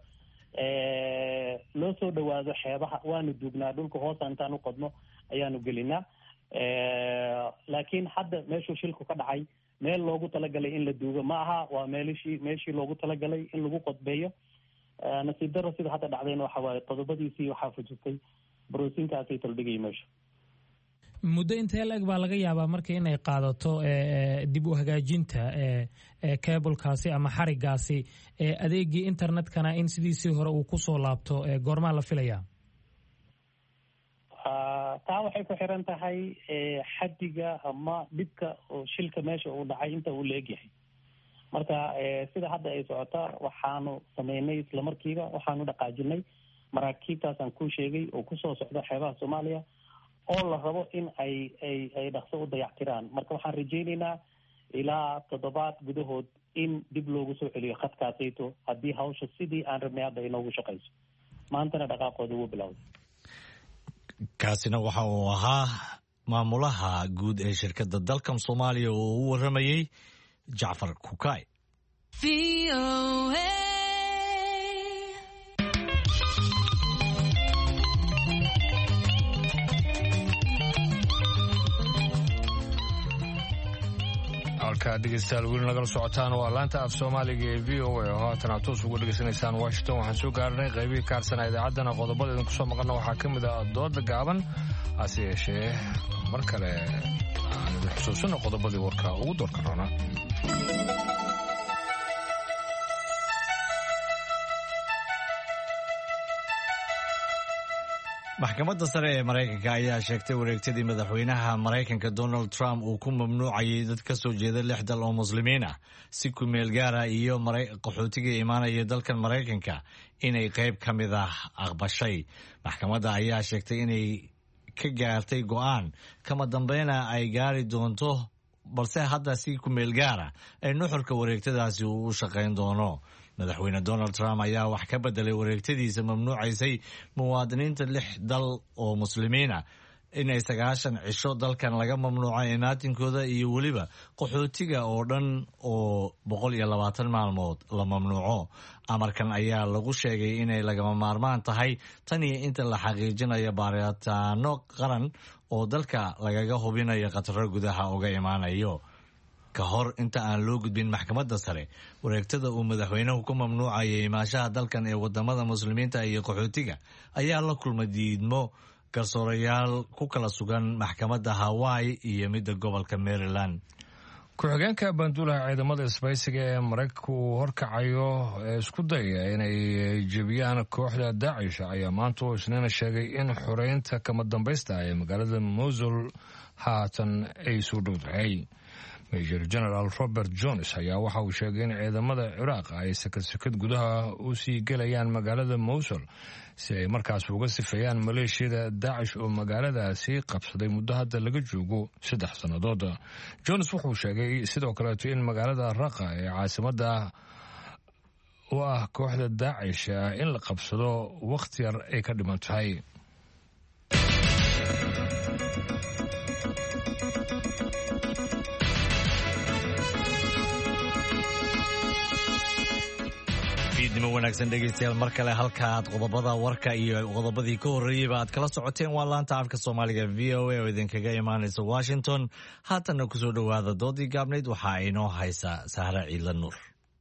loo soo dhawaado xeebaha waanu duugnaa dhulka hoosa intaan u qodno ayaanu gelinaa laakiin hadda meeshuu shilku ka dhacay meel loogu talagalay in la duugo ma aha waa meelishii meeshii loogu talagalay in lagu qodbeeyo nasiib daro sida hadda dhacdayna waxa waaye qodobadiisii waxaa fujistay broosinkaasay taldhigay meesha muddo intee la-eg baa laga yaabaa marka inay qaadato dib u hagaajinta cablekaasi ama xarigaasi adeegii internetkana in sidiisii hore uu kusoo laabto goormaa la filayaa taa waxay ku xiran tahay xadiga ama dhibka shilka meesha uu dhacay inta uu la egyahay marka sida hadda ay socota waxaanu sameynay islamarkiiba waxaanu dhaqaajinay maraakiibtaasaan kuu sheegay oo kusoo socda xeebaha soomaaliya oo la rabo in ay ay ay dhaqso u dayactiraan marka waxaan rajaynaynaa ilaa toddobaad gudahood in dib loogu soo celiyo khadkaasayto haddii hawsha sidii aan rabnay hadda inoogu shaqayso maantana dhaqaaqooda wuu bilowday kaasina waxa uu ahaa maamulaha guud ee shirkadda dalkan soomaaliya oo u waramayey jacfar kukay halkaa dhegeystayaal weli nagala socotaan waa laanta af soomaaliga ee v o a oo haatan aad toos uga dhegeysanaysaan washington waxaan soo gaarnay qaybihii ka harsanaa idaacaddana qodobada idinku soo maqalna waxaa ka mid ah dooda gaaban hase yeeshee mar kale aan idin xusuusino qodobadii warka ugu doorka roonaa maxkamadda sare ee maraykanka ayaa sheegtay wareegtadii madaxweynaha maraykanka donald trump uu ku mamnuucayay dad ka soo jeeda lix dal oo muslimiin ah si ku meel gaara iyo qaxootiga imaanaya dalkan maraykanka inay qayb ka mid ah aqbashay maxkamadda ayaa sheegtay inay ka gaartay go'aan kama dambeyna ay gaari doonto balse hadda si ku meel gaara ay nuxurka wareegtadaasi uu u shaqayn doono madaxweyne donald trump ayaa wax ka bedelay wareegtadiisa mamnuucaysay muwaadiniinta lix dal oo muslimiina inay sagaashan cisho dalkan laga mamnuuco imaatinkooda iyo weliba qaxootiga oo dhan oo boqol iyo labaatan maalmood la mamnuuco amarkan ayaa lagu sheegay inay lagama maarmaan tahay tan iyo inta la xaqiijinayo baaritaano qaran oo dalka lagaga hubinayo khataro gudaha uga imaanayo ka hor inta aan loo gudbin maxkamadda sare wareegtada uu madaxweynuhu ku mamnuucayay imaashaha dalkan ee wadamada muslimiinta iyo qaxootiga ayaa la kulmay diidmo garsoorayaal ku kala sugan maxkamadda hawaii iyo midda gobolka maryland ku-xigeenka banduulaha ciidamada isbaysiga ee maraykanka uu horkacayo ee isku dayaya inay jebiyaan kooxda daacish ayaa maanta oo isniina sheegay in xoreynta kama dambaysta ee magaalada mosul haatan ay soo dhowdahay. major general robert jones ayaa waxa uu sheegay in ciidamada ciraaq ay sakad-sakad gudaha u sii gelayaan magaalada mowsul si ay markaas uga sifeeyaan maleeshiyada daacish oo magaaladaasi qabsaday muddo hadda laga joogo saddex sannadood. jones wuxuu sheegay sidoo kaleeto in magaalada raqa ee caasimadda u ah kooxda daacish in la qabsado wakhti yar ay ka dhiman tahay. fiidnimo wanaagsan dhegaystayaal mar kale halkaad qodobada warka iyo qodobadii ka horreeyeyba aad kala socoteen waa laanta afka soomaaliga v o a oo idinkaga imaanaysa washington. haatanna kusoo dhowaada doodii gaabnayd waxaa inoo haysa sahre ciidla nuur.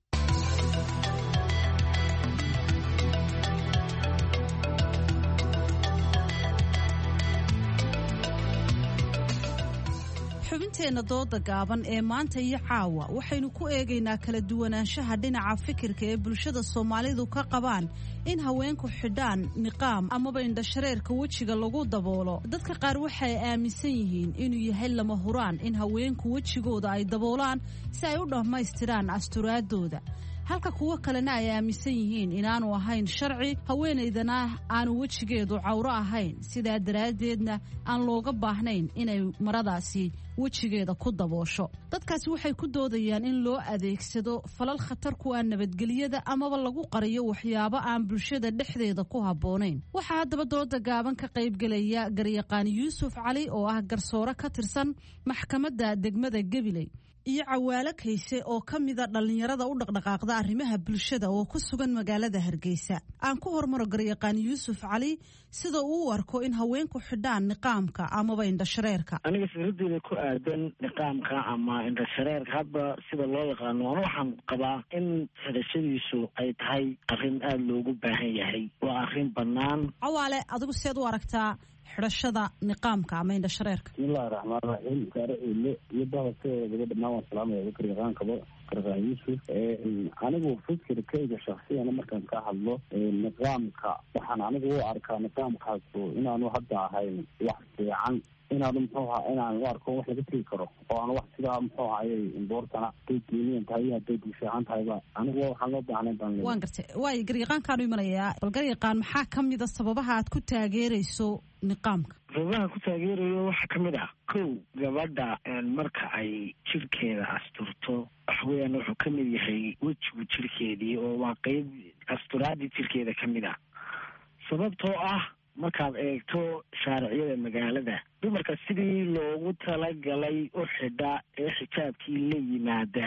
xubinteena dooda gaaban ee maanta iyo caawa waxaynu ku eegaynaa kala duwanaanshaha dhinaca fikirka ee bulshada Soomaalidu ka qabaan in haweenku xidhaan niqaam amaba indhashareerka wejiga lagu daboolo. dadka qaar waxay aaminsan yihiin inuu yahay lama huraan in haweenku wejigooda ay daboolaan si ay u dhammaystiraan asturaadooda, halka kuwa kalena ay aaminsan yihiin inaanu ahayn sharci haweenaydana aanu wejigeedu cawro ahayn, sidaa daraaddeedna aan looga baahnayn inay maradaasi wejigeeda ku daboosho. dadkaasi waxay ku doodayaan in loo adeegsado falal khatar ku ah nabadgelyada amaba lagu qariyo waxyaabo aan bulshada dhexdeeda ku habboonayn. waxaa haddaba dooda gaaban ka qaybgelaya garyaqaan yuusuf cali oo ah garsoore ka tirsan maxkamadda degmada Gabiley iyo Cawaale Kayse oo ka mida dhalinyarada u dhaqdhaqaaqda arrimaha bulshada oo ku sugan magaalada Hargeysa. aan ku hormaro garyaqaan Yuusuf Cali sida uu arko in haweenku xidhaan niqaamka amaba indhashareerka. aniga fikradeyda ku aadan niqaamka ama indhashareerka hadba sida loo yaqaano waxaan qabaa in xidhashadiisu ay tahay arrin aada loogu baahan yahay, waa arrin bannaan. Cawaale, adigu seed u aragtaa xidhashada niqaamka ama indhashareerka? bismillahi raxmaan raxiim. saare ile iyo bahaseeda dhammaan waan salaamaya garyaqaankaba garyaqaan yuusuf. anigu fikirkayga shaksiyana markaan ka hadlo niqaamka waxaan anigu u arkaa niqaamkaasu inaanu hadda ahayn wax fiican, inaanu muxuu ahaa inaan u arko wax laga tegi karo oo aan wax sidaa muxuu ahayey imboortana haday diiniyan tahay iyo hadday bulshahaan tahayba anigu waxaan loo baahnay baan leeyahay. waan gartay. waayo garyaqaankaanu imanayaa. bal garyaqaan, maxaa ka mid a sababaha aad ku taageerayso niqaamka? sababaha ku taageerayo waxaa ka mid ah kow, gabadha marka ay jirkeeda asturto wax weeyaan wuxuu ka mid yahay wejigu jirkeedii oo waa qeyb asturaadii jirkeeda ka mid ah. sababtoo ah markaad eegto shaariciyada magaalada dumarka sidii loogu talagalay u xidha ee xijaabkii la yimaada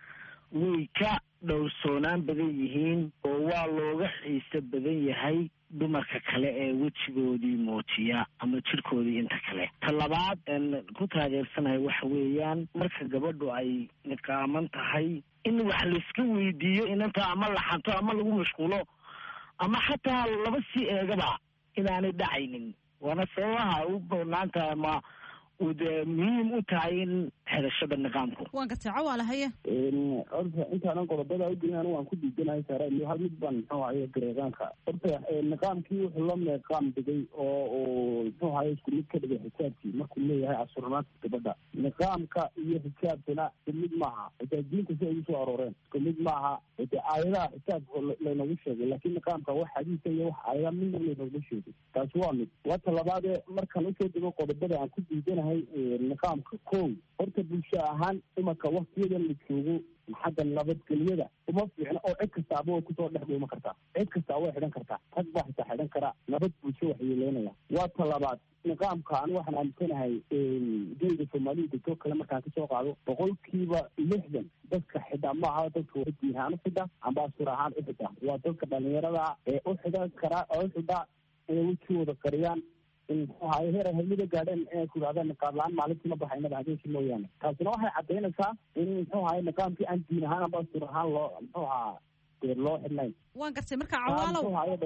way ka dhowrsoonaan badan yihiin oo waa looga xiiso badan yahay dumarka kale ee wejigoodii muujiya ama jirkoodii inta kale. ta labaad ku taageersanayo waxa weeyaan marka gabadhu ay niqaaman tahay in wax layska weydiiyo inanta ama laxanto ama lagu mashquulo ama xataa laba sii eegaba inaanay dhacaynin. waana sababaha u banaanta ama uu dee muhiim u tahay in xidhashada niqaamku. waan gartay. Cawaale, haye. horta intaanan qodobada u gelin anigu waan ku diidanahay saare iyo hal mid baan muxuu ahaye garyaqaanka. horta niqaamkii wuxuu la niqaam dhigay oo uu muxuu ahaye isku mid ka dhigay xijaabkii markuu leeyahay asurnaanta gabadha. niqaamka iyo xijaabkana isku mid maaha, xitaa diinta si ay usoo arooreen isku mid maaha. de aayadaha xijaabka laynagu sheegay laakiin niqaamka wax xadiisa iyo wax aayada midna laynagu sheegay. taasi waa mid. waa ta labaadee markaan usoo dego qodobada aan ku diidanahay niqaamka. kow, horta bulsho ahaan imanka waktiyadan la joogo xagga nabadgelyada uma fiicna oo cid kastaaba way kusoo dhex dhuuma kartaa, cid kastaa way xidhan kartaa, rag baa xitaa xidhan karaa, nabad bulsho wax yeeleynaya. waa ta labaad, niqaamka ani waxaan aaminsanahay geeda soomaalida degtoo kale markaan kasoo qaado boqolkiiba lixdan dadka xidha maaha dadka diin ahaan u xidha amba asur ahaan u xidha, waa dadka dhalinyarada ee u xidhan karaa oo u xidha inay wejigooda qariyaan heer helmida gaadheen inay ku yidhahdaan niqaab la-aan maalintii ma baxaynaba habeenkii mooyaane. taasina waxay caddaynaysaa in muxuu ahaye niqaamkii aan diin ahaan amba asur ahaan loo muxuu ahaa dee loo xidhnayn. waan gartay. marka cawaalow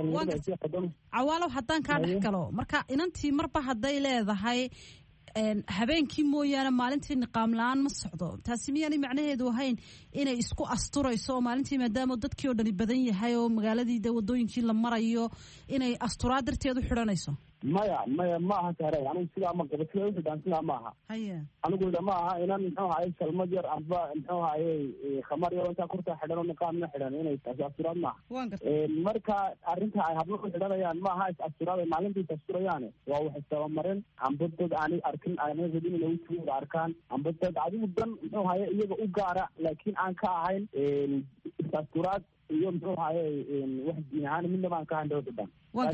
cawaalow haddaan kaa dhex galo, marka inantii marba hadday leedahay habeenkii mooyaane maalintii niqaam la-aan ma socdo, taasi miyaanay macnaheedu ahayn inay isku asturayso oo maalintii maadaama dadkii oo dhani badan yahay oo magaaladii de wadooyinkii la marayo inay asturaa darteed u xidhanayso? maya maya ma aha saaray anigu sidaa ma qabo sida uxidhaan sidaa ma aha haya anigu ida ma aha inan muxuu ahaye salmad yar amba muxuu ahaye khamar yar intaa kurtaa xidhan oo niqaamna xidhan inay taasi asturaad maaha marka arrinta ay hablo u xidhanayaan ma aha is asturaad ay maalintii asturayaane waa wax istabamarin amba dad aanay arkin aanay rabin inay wejigooda arkaan amba dad adigu dan muxuu ahaye iyaga u gaara laakiin aan ka ahayn is asturaad iyo muxuu ahaye wax diin ahaan midna baan ka ahayn dawladdan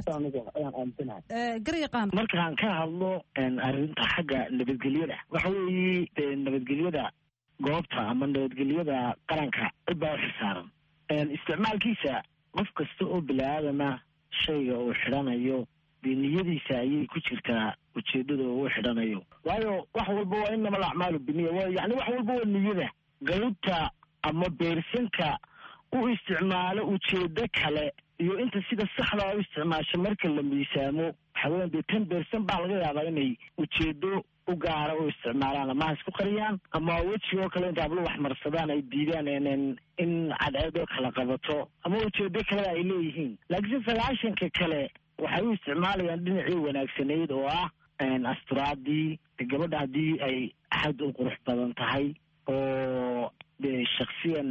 markaan ka hadlo arrinta xagga nabadgelyada waxa weeye nabadgelyada goobta ama nabadgelyada qaranka cid baa u xisaaran isticmaalkiisa qof kasta oo bini-aadama shayga uu xidhanayo dee niyadiisa ayay ku jirtaa ujeedada uu xidhanayo waayo wax walba waa inama alacmaalu biniya yani wax walba waa niyada qaybta ama beersanka u isticmaalo ujeedo kale iyo inta sida saxda u isticmaasho marka la miisaamo waxaa dee ten percent baa laga yaabaa inay ujeedo u gaara u isticmaalaan ama ha isku qariyaan ama wejigoo kale inta hablo wax marsadaan ay diidaan in cadceedoo kala qabato ama ujeedo kale ay leeyihiin laakiinse sagaashanka kale waxay u isticmaalayaan dhinacii wanaagsanayd oo ah asturaadii gabadha haddii ay axad u qurux badan tahay oo dee shaksiyan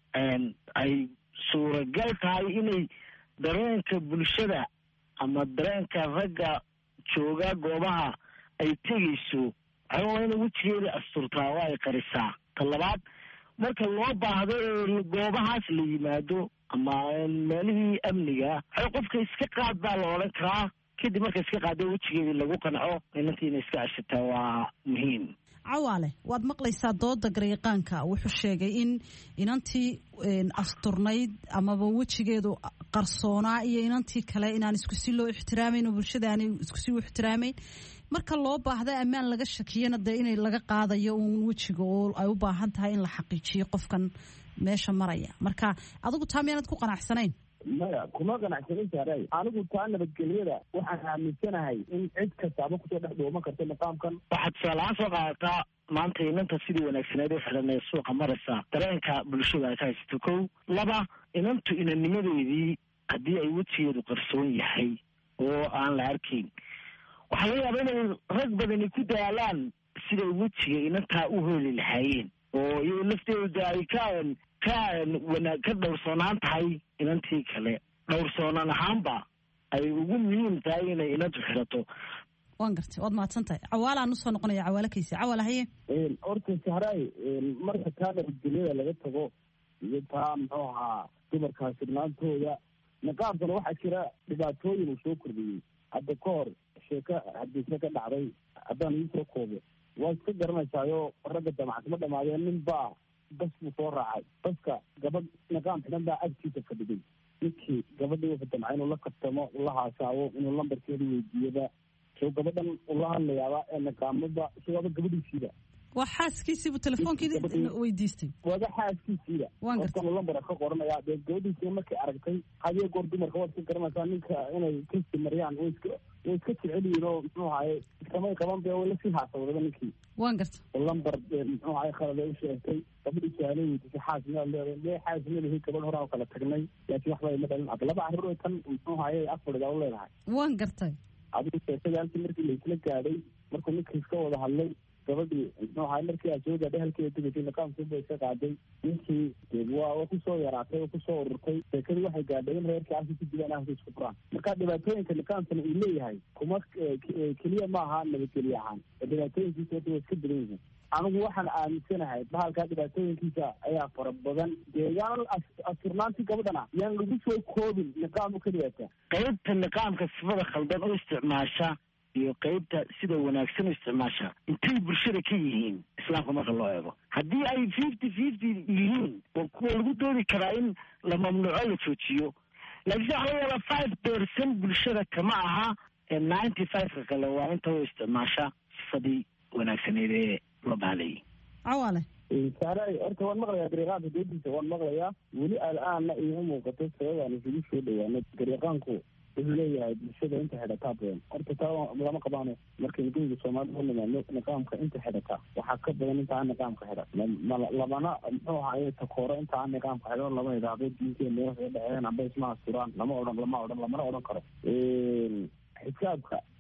ay suuragal tahay inay dareenka bulshada ama dareenka ragga jooga goobaha ay tegayso waxaa ina wejigeeda asturtaa oo ay qarisaa ta labaad marka loo baahdo ee goobahaas la yimaado ama meelihii amniga waxay qofka iska qaad baa la odhan karaa kadib marka iska qaado wejigeedii lagu qanco inantiina iska ashataa waa muhiim cawaale waad maqlaysaa dooda garyaqaanka wuxuu sheegay in inantii asturnayd amaba wejigeedu qarsoonaa iyo inantii kale inaan isku si loo ixtiraamayn oo bulshada aanay isku si u ixtiraamayn marka loo baahda ammaan laga shakiyana dee inay laga qaadayo uun wejiga oo ay u baahan tahay in la xaqiijiyo qofkan meesha maraya marka adigu taa miyaanad ku qanacsanayn maya kuma qanacsanin saaray anigu taa nabadgelyada waxaan aaminsanahay in cid kastaaba kusoo dhex dhooman karta niqaamkan waxaad tusaalahaan soo qaadataa maanta inanta sidii wanaagsaneed u xidhan ee suuqa maraysa dareenka bulshada ay ka haysato kow laba inantu inanimadeedii haddii ay wejigeedu qarsoon yahay oo aan la arkayn waxaa laga yaaba inay rag badani ku daalaan siday wejiga inantaa u heli lahaayeen oo iyago lafteeda ay ka ka wana ka dhowrsoonaan tahay inantii kale dhowrsoonaan ahaanba ay ugu muhiim tahay inay inantu xidhato waan gartay waad mahadsan tahay cawaalaan usoo noqonaya cawaale kaysa cawaale haye horta sahraay marka taa nabadgelyada laga tago iyo taa muxuu ahaa dumarkaa sirnaantooda niqaabkana waxaa jira dhibaatooyin uu soo kordhiyey hadda ka hor sheeko hadiise ka dhacday haddaan iisoo koobo waa iska garanaysaayo ragga jamacadma dhamaadeen nin baa bas buu soo raacay baska gabadh niqaam xidhan baa agtiisa fadhiday ninkii gabadhii wuxuu damcay inuu la kabtamo ula haasaabo inuu lambarkeeda weydiiyaba soo gabadhan ula hadlayaaba ee niqaamada isagoaba gabadhiisiiba waa xaaskiisiibu telefoonkeedi weydiistay waaba xaaskiisiiba qofkan uu lambar ka qoranaya dee gabadhiisiiba markay aragtay hadiyo goor dumarka waad iska garanaysaa ninka inay kasi mariyaan way iska way iska jecel yihiin oo muxuu ahaye iskamay qaban be way lasii haasawdaba ninkii waan garta lambar muxuu ahaye khalad ay u sheegtay gabadhii su-aalay weydiisay xaas miyaad leedahay lee xaas leedahay gabadh horaan kala tagnay laakiin waxba ima dhalin ad laba carruur tan muxuu ahaye afaridaa u leedahay waan gartay adigu sheekadii halkii markii laisla gaadhay markuu ninkii iska wada hadlay gabadhii muxuu ahaye markii aad soo gaadhay halkeeda tegaysay niqaamkiiba iska qaaday ninkii waa waa kusoo yaraatay oo kusoo ururtay sheekadii waxay gaadhay in reerkii halkii ku digaan ahka isku furaan marka dhibaatooyinka niqaamkana uu leeyahay kuma keliya ma aha nabadgelye ahaan dhibaatooyinkiisa waa iska badan yihiin anigu waxaan aaminsanahay bahalkaa dhibaatooyinkiisa ayaa fara badan dee yaan asturnaantii gabadhana yaan lagu soo koobin niqaam u keliyaata qaybta niqaamka sifada khaldan u isticmaasha iyo qaybta sida wanaagsan u isticmaasha intay bulshada ka yihiin islaamka marka loo eego haddii ay fifty fifty yihiin oo kuwa lagu doodi karaa in la mamnuuco la joojiyo laakiinse waxaa laga yaabaa five percent bulshada kama aha ee ninety five-ka kale waa inta u isticmaasha sifadii wanaagsaneed ee loo baalayay cawaale saaray horta waan maqlayaa garyaqaanka doodiisa waan maqlayaa weli al-aanna iima muuqato sababaan isugu soo dhawaano garyaqaanku wuxuu leeyahay bulshada inta xidhataa badan horta taa lama qabaano markaynu guriga soomaalida u nimaano niqaamka inta xidhataa waxaa ka badan inta aan niqaamka xidhan labana muxuu ahaye takooro inta aan niqaamka xidhan lama idhaahdo diinteena meelaha dhexeen amba isma asturaan lama odhan lama odhan lamana odhan karo xisaabka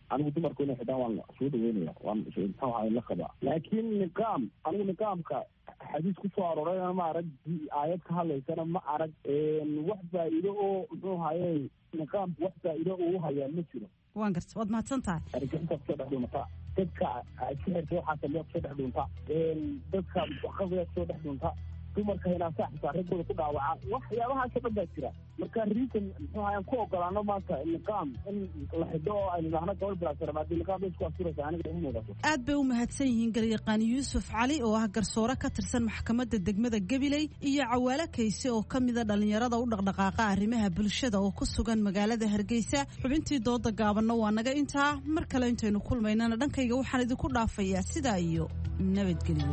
anigu dumarku inay xidhaan waan soo dhaweynaya waan muxuu ahay la qabaa laakiin niqaam anigu niqaamka xadiis ku soo arooray ma arag aayad ka hadlaysana ma arag wax faa'iido oo muxuu ahay niqaamku wax faa'iido uu hayaa ma jiro waan garta waad mahadsan tahay argixinta ka dhex dhunta dadka sixirka waxaa sameeya ka dhex dhunta dadka waxqabaya ka dhex dhunta dumarka inaa saaxiibka ragooda ku dhaawaca waxyaabahaasoo dhan baa jira marka reason muxuu ahay ku ogolaano maanta niqaam in la xidho oo aynu nahno gobol bilaasara haddii niqaam bay isku asturaysa aniga uma muudato aad bay u mahadsan yihiin garyaqaan yuusuf cali oo ah garsoore ka tirsan maxkamadda degmada gabiley iyo cawaale kayse oo ka mida dhallinyarada u dhaqdhaqaaqa arrimaha bulshada oo ku sugan magaalada hargeysa xubintii dooda gaabanna waa naga intaa mar kale intaynu kulmaynana dhankayga waxaan idinku dhaafayaa sidaa iyo nabadgelyo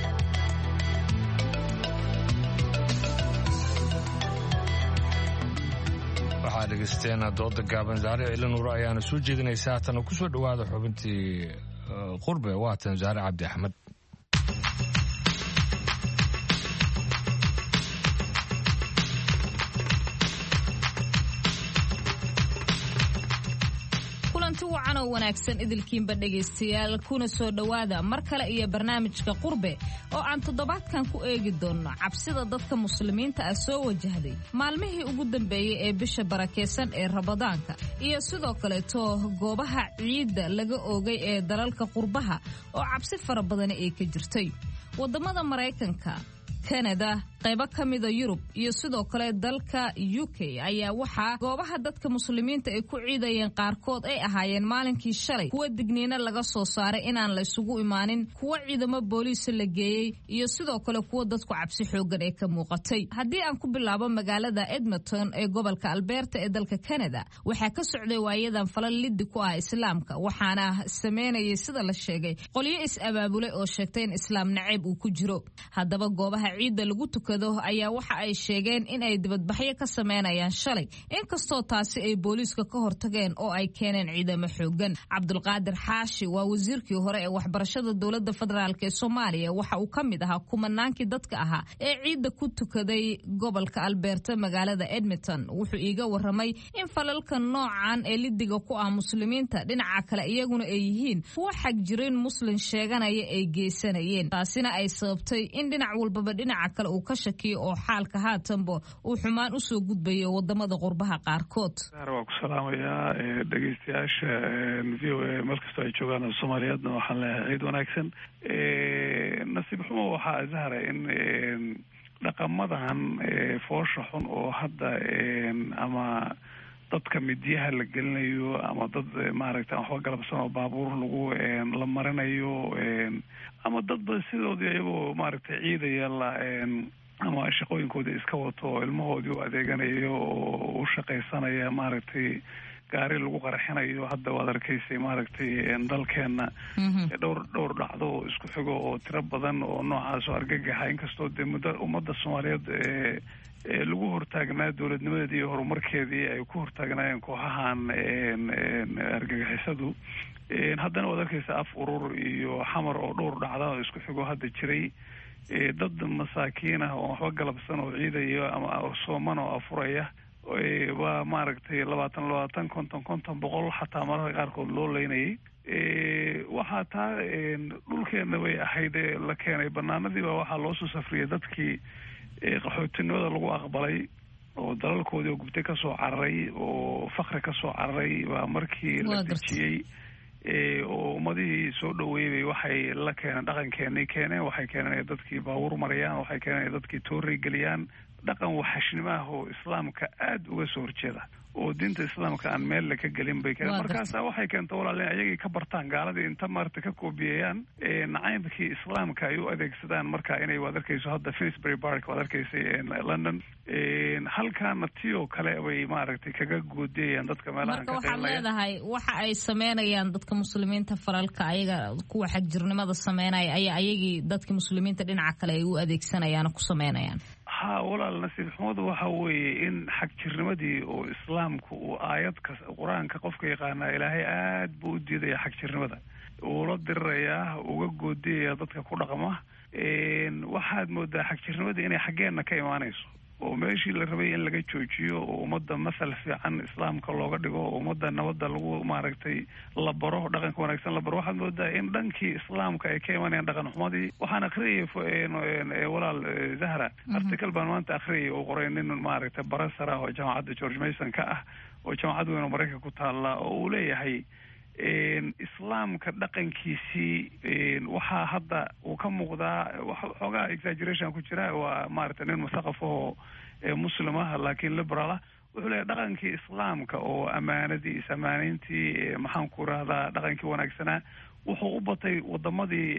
waxaad dhegeysteena dooda gaaban zaare ciilanuur ayaana soo jeedinaysa haatana ku soo dhowaada xubintii qurbe waatan zaare cabdi axmed wacan oo wanaagsan idilkiinba dhegaystayaal kuna soo dhowaada mar kale iyo barnaamijka qurbe oo aan toddobaadkan ku eegi doonno cabsida dadka muslimiinta ah soo wajahday maalmihii ugu dambeeyey ee bisha barakeysan ee ramadaanka iyo sidoo kaleeto goobaha ciidda laga oogay ee dalalka qurbaha oo cabsi fara badani ay ka jirtay wadamada Mareykanka Canada qaybo ka mid ah Yurub iyo sidoo kale dalka U K ayaa waxa goobaha dadka muslimiinta ay ku ciidayeen qaarkood ay ahaayeen maalinkii shalay kuwa digniino laga soo saaray inaan la isugu imaanin kuwa ciidamo booliis la geeyay iyo sidoo kale kuwa dadku cabsi xoogan ee ka muuqatay haddii aan ku bilaabo magaalada Edmonton ee gobolka Alberta ee dalka Canada waxa ka socday waayadan falal liddi ku ah islaamka waxaana sameynayay sida la sheegay qoliyo is abaabulay oo sheegtay in islaam nacayb uu ku jiro haddaba goobaha ciidda lagu tukado ayaa waxa ay sheegeen in ay dibadbaxyo ka sameynayaan shalay inkastoo taasi ay booliiska ka hortageen oo ay keeneen ciidamo xoogan Cabdulqaadir Xaashi waa wasiirkii hore ee waxbarashada dowladda federaalka ee Soomaaliya waxa uu ka mid ahaa kumanaankii dadka ahaa ee ciidda ku tukaday gobolka Alberta magaalada Edmonton wuxuu iiga waramay in falalka noocan ee lidiga ku ah muslimiinta dhinaca kale iyaguna ay yihiin kuwa xag jirin muslim sheeganaya ay geysanayeen taasina ay sababtay in dhinac walba dhinaca kale uu ka shakiyo oo xaalka haatanba uu xumaan u soo gudbayo wadamada qurbaha qaarkood. Waa ku salaamayaa dhageystayaasha V O A markasta ay joogaan Soomaaliyeedna waxaan leeyahay ciid wanaagsan. Nasiib xumo waxaa zahra in dhaqamadan foosha xun oo hadda ama dadka midiyaha la gelinayo ama dad maaragtay waxba galabsan oo baabuur lagu la marinayo ama dadba sidoodii iyagoo maaragtay ciidaya la ama shaqooyinkooda iska wato oo ilmahoodii u adeeganayo oo u shaqaysanaya maaragtay gaari lagu qarxinayo hadda waad arkaysay maaragtay dalkeena dhowr dhowr dhacdo oo isku xigo oo tiro badan oo noocaas oo argagaxa inkastoo dee muddo ummadda Soomaaliyeed ee lagu hortaagnaa dowladnimadeedii iyo horumarkeedii ay ku hortaagnaayeen kooxahan argagixisadu haddana waad arkaysa af urur iyo xamar oo dhowr dhacda oo isku xigo hadda jiray dad masaakiin ah oo waxba galabsan oo ciidaya ama sooman oo afuraya waa maaragtay labaatan labaatan konton konton boqol xataa mararka qaarkood loo leynayay waxaa taa dhulkeena way ahayd la keenay banaanadiiba waxaa loo soo safriyay dadkii qaxootinimada lagu aqbalay oo dalalkoodii oo gubtay kasoo cararay oo fakri kasoo cararay waa markii la dejiyey oo ummadihii soo dhaweeyay waxay la keeneen dhaqankeenii keeneen waxay keeneen dadkii baabuur marayaan waxay keeneen dadkii toori geliyaan dhaqan waxashnimaah oo islaamka aad uga soo horjeeda oo diinta islaamka aan meel la ka gelin bay keeneen markaas waxay keentay walaalin ayagii ka bartaan gaaladii inta maarta ka koobiyayaan nacaybkii islaamka ay u adeegsadaan marka inay waad arkayso hadda Finsbury Park waad arkaysay London halkaana tiyo kale way maaragtay kaga goodiyeen dadka meelaha ka waxaad leedahay waxa ay sameynayaan dadka muslimiinta faralka ayaga kuwa xag jirnimada sameynaya ay ayagii dadka muslimiinta dhinaca kale ay u adeegsanayaan ku sameynayaan ha walaal nasiib xumadu waxa weeye in xag jirnimadii oo islaamku uu aayadka quraanka qofka yaqaana ilaahay aad buu u diidaya xag jirnimada uu la dirirayaa uga goodiyaya dadka ku dhaqma waxaad moodaa xag jirnimadii inay xaggeena ka imaanayso oo meeshii la rabay in laga joojiyo oo ummadda masal fiican islaamka looga dhigo oo ummadda nabadda lagu maaragtay la baro dhaqanka wanaagsan la baro waxaad moodaa in dhankii islaamka ay ka imanayaan dhaqan xumadii waxaan akhriyay walaal Zahra article baan maanta akhriyay oo qoray nin maaragtay barasara oo jaamacadda George Mason ka ah oo jaamacad weyn oo Mareykanka ku taala oo uu leeyahay islaamka dhaqankiisii waxaa hadda uu ka muuqdaa xoogaa exaggeration ku jira waa maaragtay nin musaqaf oo muslim ah laakiin liberal ah wuxuu leeyahay dhaqankii islaamka oo amaanadii is-amaaneyntii maxaan ku rahdaa dhaqankii wanaagsanaa wuxuu u batay wadamadii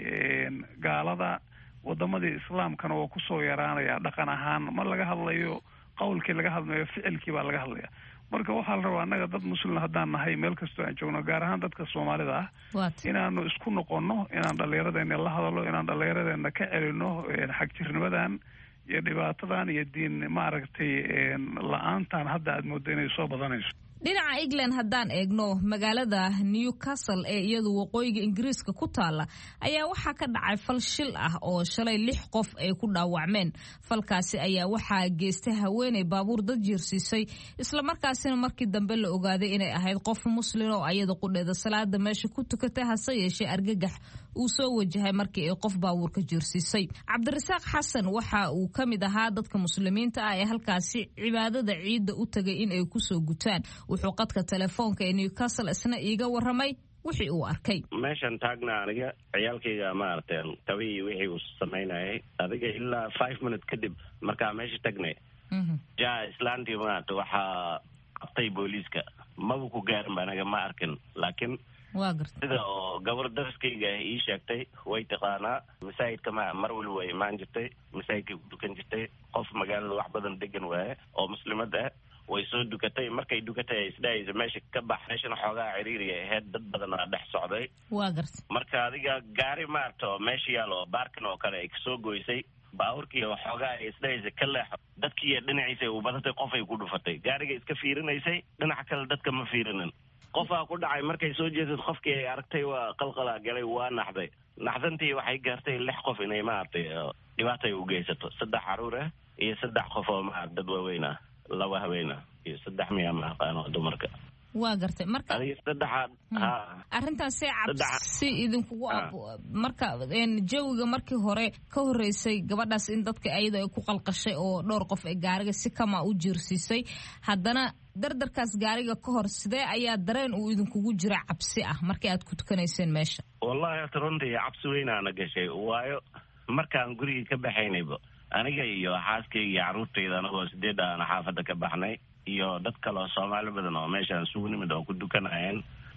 gaalada wadamadii islaamkana waa kusoo yaraanaya dhaqan ahaan ma laga hadlayo qowlkii laga hadlayo ficilkii baa laga hadlaya marka waxaa la rabaa annaga dad muslim haddaan nahay meel kastoo aan joogno gaar ahaan dadka soomaalida ah inaanu isku noqonno inaan dhallinyaradeena la hadalo inaan dhallinyaradeena ka celino xagjirnimadan iyo dhibaatadan iyo diin maaragtay la-aantan hadda aad moodo inay soo badanayso dhinaca England haddaan eegno magaalada Newcastle ee iyadu waqooyiga Ingiriiska ku taala ayaa waxaa ka dhacay fal shil ah oo shalay lix qof ay ku dhaawacmeen falkaasi ayaa waxaa geystay haweeney baabuur dad jiirsiisay isla markaasina markii dambe la ogaaday inay ahayd qof muslim oo ayada qudheeda salaada meesha ku tukatay hase yeeshee argagax uu soo wajahay markii ay qof baabuurka jiirsiisay Cabdirasaaq Xasan waxa uu ka mid ahaa dadka muslimiinta ah ee halkaasi cibaadada ciida u tagay in ay ku soo gutaan wuxuu qadka telefoonka ee Newcastle isna iiga waramay wixii uu arkay meeshan taagna aniga ciyaalkayga maartay tabii wixii uu sameynayay adiga ilaa five minutes kadib markaa meesha tagnay jaa islaantii maartay waxaa qabtay booliiska maba ku gaarin baa anaga ma arkin laakiin waa gartay sida oo gabar dariskayga ii sheegtay way taqaanaa masaajidka ma mar wali way imaan jirtay masaajidka ku dukan jirtay qof magaalada wax badan degan waaye oo muslimad ah way soo dukatay markay dukatay isdhaayay meesha ka bax meesha xoogaa ciriiriga ahayd dad badan oo dhex socday waa gartay marka adiga gaari maarto meesha yaalo baarkan oo kale ay kasoo goysay baaburkii xoogaa isdhaayay ka leexo dadkii dhinaciisa uu badatay qof ay ku dhufatay gaariga iska fiirinaysay dhinaca kale dadka ma fiirinin qofaa ku dhacay markay soo jeedad qofkii ay aragtay waa qalqala galay waa naxday naxdantii waxay gaartay lix qof inay maartay dhibaato ay u geysato saddex caruur ah iyo saddex qof oo maar dad waaweyn ah laba haween ah iyo saddex miya ma aqaano dumarka waa gartay marka saddexaad ha arrintaasi cabsi idinkugu marka jawiga markii hore ka horeysay gabadhaas in dadka ayada ay ku qalqashay oo dhowr qof ay gaariga si kama u jiirsiisay haddana dardarkaas gaariga ka hor sidee ayaa dareen uu idinkugu jira cabsi ah markii aad ku tukanayseen meesha wallahi runtii cabsi weynaana gashay waayo markaan guriga ka baxaynayba aniga iyo xaaskayga iyo carruurtayda anagoo sideed aan xaafadda ka baxnay iyo dad kale oo Soomaali badan oo meeshaan suuq nimid oo ku dukanayeen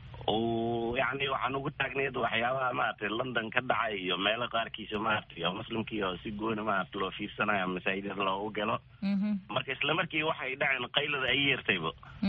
oo yacni waxaan ugu taagneed waxyaabaha maartay London ka dhacay iyo meelo qaarkiisa maartay oo muslimkii oo si gooni maartay loo fiirsanayo masaajidada loogu galo marka isla markii waxay dhaceen qaylada ay yeertayba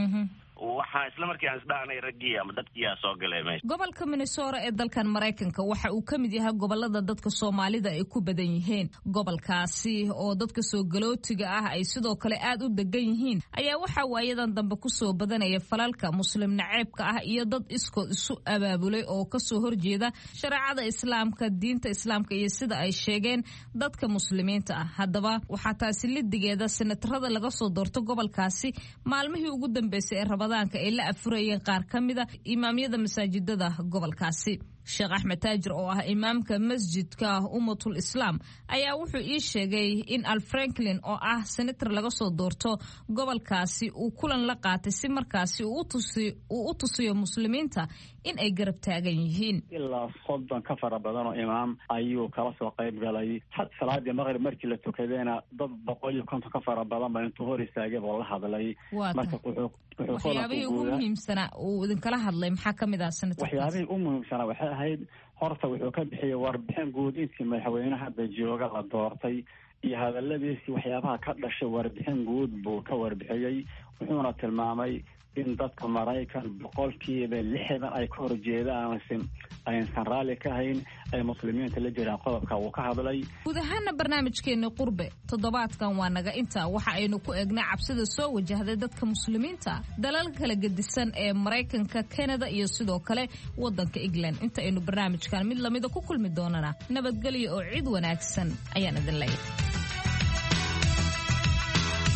waxaa isla markii aan isdhaanay raggii ama dadkii aa soo galay meesha gobolka Minnesota ee dalkan Mareykanka waxa uu ka mid yahay gobolada dadka Soomaalida ay ku badan yihiin gobolkaasi oo dadka soo galootiga ah ay sidoo kale aad u degan yihiin ayaa waxa waayadan dambe ku soo badanaya falalka muslim naceebka ah iyo dad iskood isu abaabulay oo ka soo horjeeda shariicada islaamka diinta islaamka iyo sida ay sheegeen dadka muslimiinta ah haddaba waxaa taasi lidigeeda senatarada laga soo doorto gobolkaasi maalmihii ugu dambeysay ee ay la afurayeen qaar ka mida imaamyada masaajidada gobolkaasi sheekh Axmed Taajir oo ah imaamka masjidka Ummatul Islam ayaa wuxuu ii sheegay in Al Franklin oo ah senator laga soo doorto gobolkaasi uu kulan la qaatay si markaasi uu u tusiyo muslimiinta in ay garab taagan yihiin ilaa soddon ka fara badan oo imaam ayuu kala soo qayb galay salaadii maqrib markii la tukadeena dad boqol iyo konton ka fara badan baa intuu hor istaagay oo la hadlay marka wuxuu waxyaabihii ugu muhiimsanaa uu idinkala hadlay maxaa ka mid ah senator waxyaabihii ugu muhiimsanaa waxay ahayd horta wuxuu ka bixiyay warbixin guud intii madaxweynaha hadda jooga la doortay iyo hadaladiisii waxyaabaha ka dhashay warbixin guud buu ka warbixiyey wuxuuna tilmaamay in dadka Maraykan boqolkiiba lixdan ay ka horjeedaan aysan raalli ka hayn ay muslimiinta la jiraan qodobka uu ka hadlay guud ahaana barnaamijkeena qurbe toddobaadkan waa naga inta waxa aynu ku eegnay cabsida soo wajahday dadka muslimiinta dalal kala gedisan ee Maraykanka Canada iyo sidoo kale wadanka England inta aynu barnaamijkan mid lamida ku kulmi doonana nabadgelyo oo cid wanaagsan ayaan idin leeyahay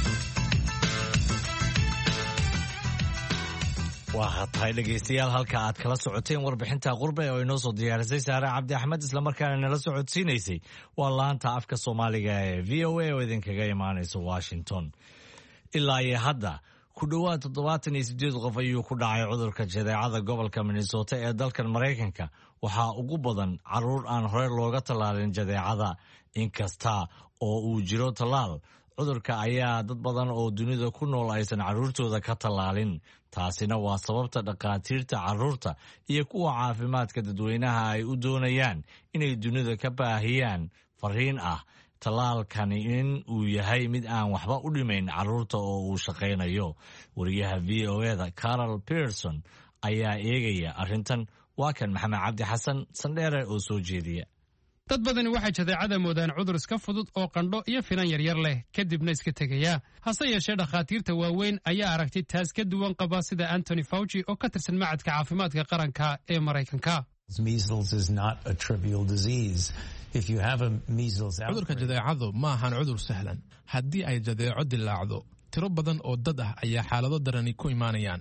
waa tahay dhegaystayaal halka aad kala socoteen warbixinta qurbe oo inoo soo diyaarisay saare cabdi axmed islamarkaana nala socodsiinaysay waa laanta afka soomaaliga ee v o a oo idinkaga imaanaysa washington ilaa iyo hadda ku dhowaad toddobaatan iyo sideed qof ayuu ku dhacay cudurka jadeecada gobolka minnesota ee dalkan maraykanka waxaa ugu badan caruur aan hore looga tallaalin jadeecada inkasta oo uu jiro tallaal cudurka ayaa dad badan oo dunida ku nool aysan carruurtooda ka tallaalin taasina waa sababta dhakhaatiirta carruurta iyo kuwa caafimaadka dadweynaha ay u doonayaan inay dunida ka baahiyaan fariin ah tallaalkani in uu yahay mid aan waxba u dhimayn carruurta oo uu shaqaynayo wariyaha v o eda carol pearson ayaa eegaya arrintan waa kan maxamed cabdi xasan sandheere oo soo jeediya dad badani waxay jadeecada moodaan cudur iska fudud oo qandho iyo finan yaryar leh kadibna iska tegaya hase yeeshee dhakhaatiirta waaweyn ayaa aragti taas ka duwan qaba sida antony fauci oo ka tirsan macadka caafimaadka qaranka ee maraykanka cudurka jadeecadu ma ahan cudur sahlan haddii ay jadeeco dilaacdo tiro badan oo dad ah ayaa xaalado darani ku imaanayaan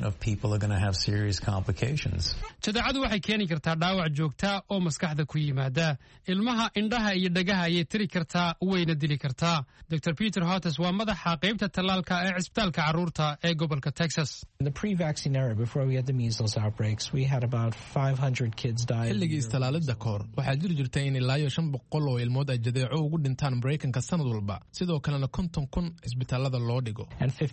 jadeecadu waxay keeni kartaa dhaawac joogta oo maskaxda ku yimaada ilmaha indhaha iyo dhagaha ayay tiri kartaa wayna dili kartaa dor peter hotes waa madaxa qaybta tallaalka ee cisbitaalka carruurta ee gobolka texas xilligii istallaalidda kahor waxaa jiri jirtay in ilaa iyo shan boqol oo ilmood ay jadeeco ugu dhintaan maraykanka sanad walba sidoo kalena konton kun cisbitaalada loo dhigo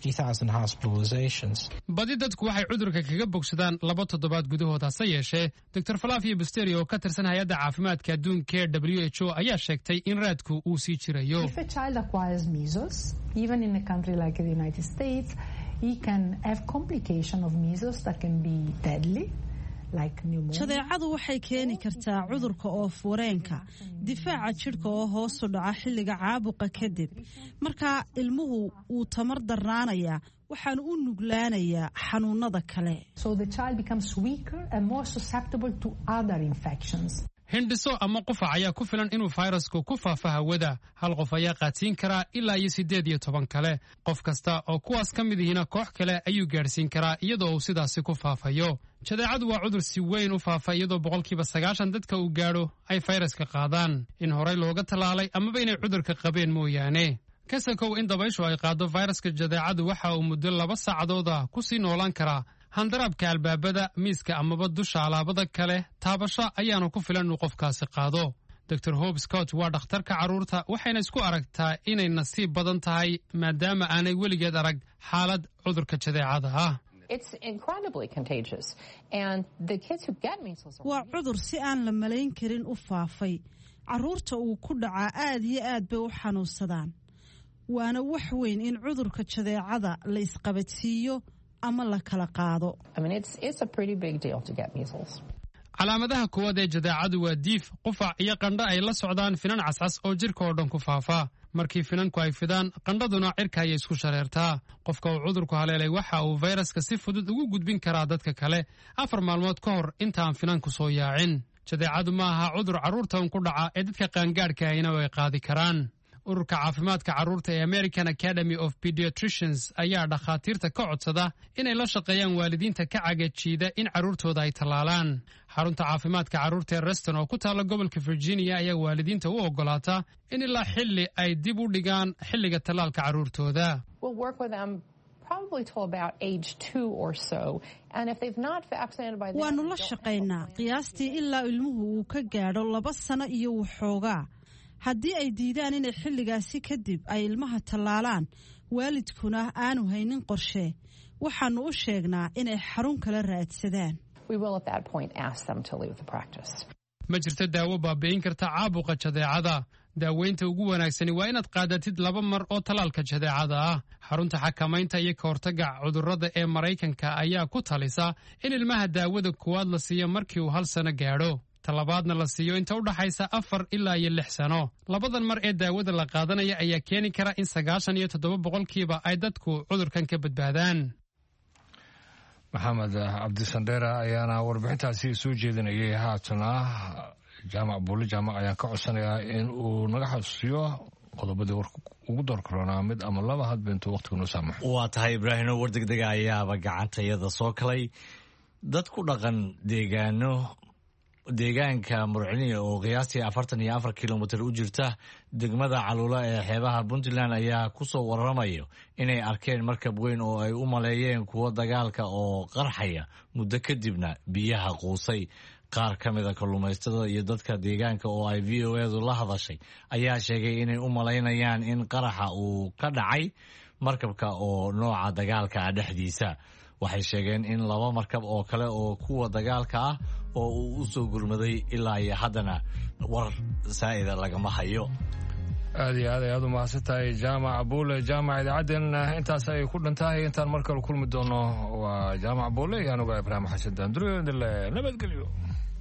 badi dadku waxay cudurka kaga bogsadaan laba toddobaad gudahood hase yeeshee dor falavia busteri oo ka tirsan hay-adda caafimaadka adduunka ee w h o ayaa sheegtay in raadku uu sii jirayo jadeecadu waxay keeni kartaa cudurka oof wareenka difaaca jidhka oo hoosu dhaca xilliga caabuqa kadib markaa ilmuhu wuu tamar darnaanayaa waxaanu u nuglaanayaa xanuunada kale hindhiso ama qufac ayaa ku filan inuu fayrasku ku faafo hawada hal qof ayaa qaadsiin karaa ilaa iyo siddeed iyo toban kale qof kasta oo kuwaas ka mid yihiina koox kale ayuu gaadhsiin karaa iyadoo uu sidaasi ku faafayo jadeecadu waa cudur si weyn u faafa iyadoo boqolkiiba sagaashan dadka uu gaadho ay fayraska qaadaan in horey looga tallaalay amaba inay cudurka qabeen mooyaane kasakow in dabayshu ay qaaddo fayraska jadeecadu waxa uu muddo laba saacadooda ku sii noolaan karaa handaraabka albaabada miiska amaba dusha alaabada kale taabasho ayaanu ku filan inuu qofkaasi qaado dor hob scott waa dhakhtarka carruurta waxayna isku aragtaa inay nasiib badan tahay maadaama aanay weligeed arag xaalad cudurka jadeecada ah waa cudur si aan la malayn karin u faafay carruurta uu ku dhacaa aad iyo aad bay u xanuunsadaan waana wax weyn in cudurka jadeecada la isqabadsiiyo ama la kala qaado calaamadaha kuwaad ee jadeecadu waa diif qufac iyo qandho ay la socdaan finan cascas oo jidhka oo dhan ku faafa markii finanku ay fidaan qandhaduna cirka ayay isku shareertaa qofka uu cudurku haleelay waxa uu fayraska si fudud ugu gudbin karaa dadka kale afar maalmood ka hor intaan finanku soo yaacin jadeecadu ma aha cudur carruurta un ku dhaca ee dadka qaangaadhka ahina ay qaadi karaan ururka caafimaadka carruurta ee American Academy of Pediatricians ayaa dhakhaatiirta ka codsada inay la shaqeeyaan waalidiinta ka cagajiida in carruurtooda ay tallaalaan xarunta caafimaadka carruurta ee Reston oo ku taala gobolka Virginia ayaa waalidiinta u ogolaata in ilaa xilli ay dib u dhigaan xilliga tallaalka carruurtooda waanu la shaqaynaa qiyaastii ilaa ilmuhu uu ka gaadho laba sano iyo waxoogaa haddii ay diidaan inay xilligaasi kadib ay ilmaha tallaalaan waalidkuna aanu haynin qorshe waxaannu u sheegnaa inay xarun kala raadsadaan ma jirto daawo baabi'in karta caabuqa jadeecada daaweynta ugu wanaagsani waa inaad qaadatid laba mar oo tallaalka jadeecada ah xarunta xakamaynta iyo ka hortagga cudurrada ee maraykanka ayaa ku talisa in ilmaha daawada kuwaad la siiyo markii uu hal sano gaadho talabaadna la siiyo inta u dhaxaysa afar ilaa iyo lix sano labadan mar ee daawada la qaadanaya ayaa keeni kara in sagaashan iyo toddoba boqolkiiba ay dadku cudurkan ka badbaadaan maxamed cabdisandheera ayaana warbixintaasi soo jeedinayay haatana jaamac buuli jaamac ayaan ka codsanayaa in uu naga xasuusiyo qodobadii warku ugu door karoonaa mid ama laba hadba intuu waqtigu noo saamaxo. waa tahay ibraahino war degdega ayaaba gacantayada soo kalay dad ku dhaqan deegaano deegaanka murciniya oo qiyaastii afartan iyo afar kilomitir u jirta degmada caluula ee xeebaha puntland ayaa ku soo waramayo inay arkeen markab weyn oo ay u maleeyeen kuwo dagaalka oo qarxaya muddo kadibna biyaha quusay. qaar ka mida kalluumaysatada iyo dadka deegaanka oo ay v o edu la hadashay ayaa sheegay inay u malaynayaan in qaraxa uu ka dhacay markabka oo nooca dagaalka ah dhexdiisa. waxay sheegeen in laba markab oo kale oo kuwa dagaalka ah oo uu u soo gurmaday ilaa iyo haddana war saa'ida lagama hayo. aad iyo aad ayaad u mahadsan tahay jaamac buule. jaamac idaacaddeen intaas ay ku dhantahay. intaan mar kale kulmi doono waa jaamac buule iyo anuga ibraahim xasan daandure nabadgelyo.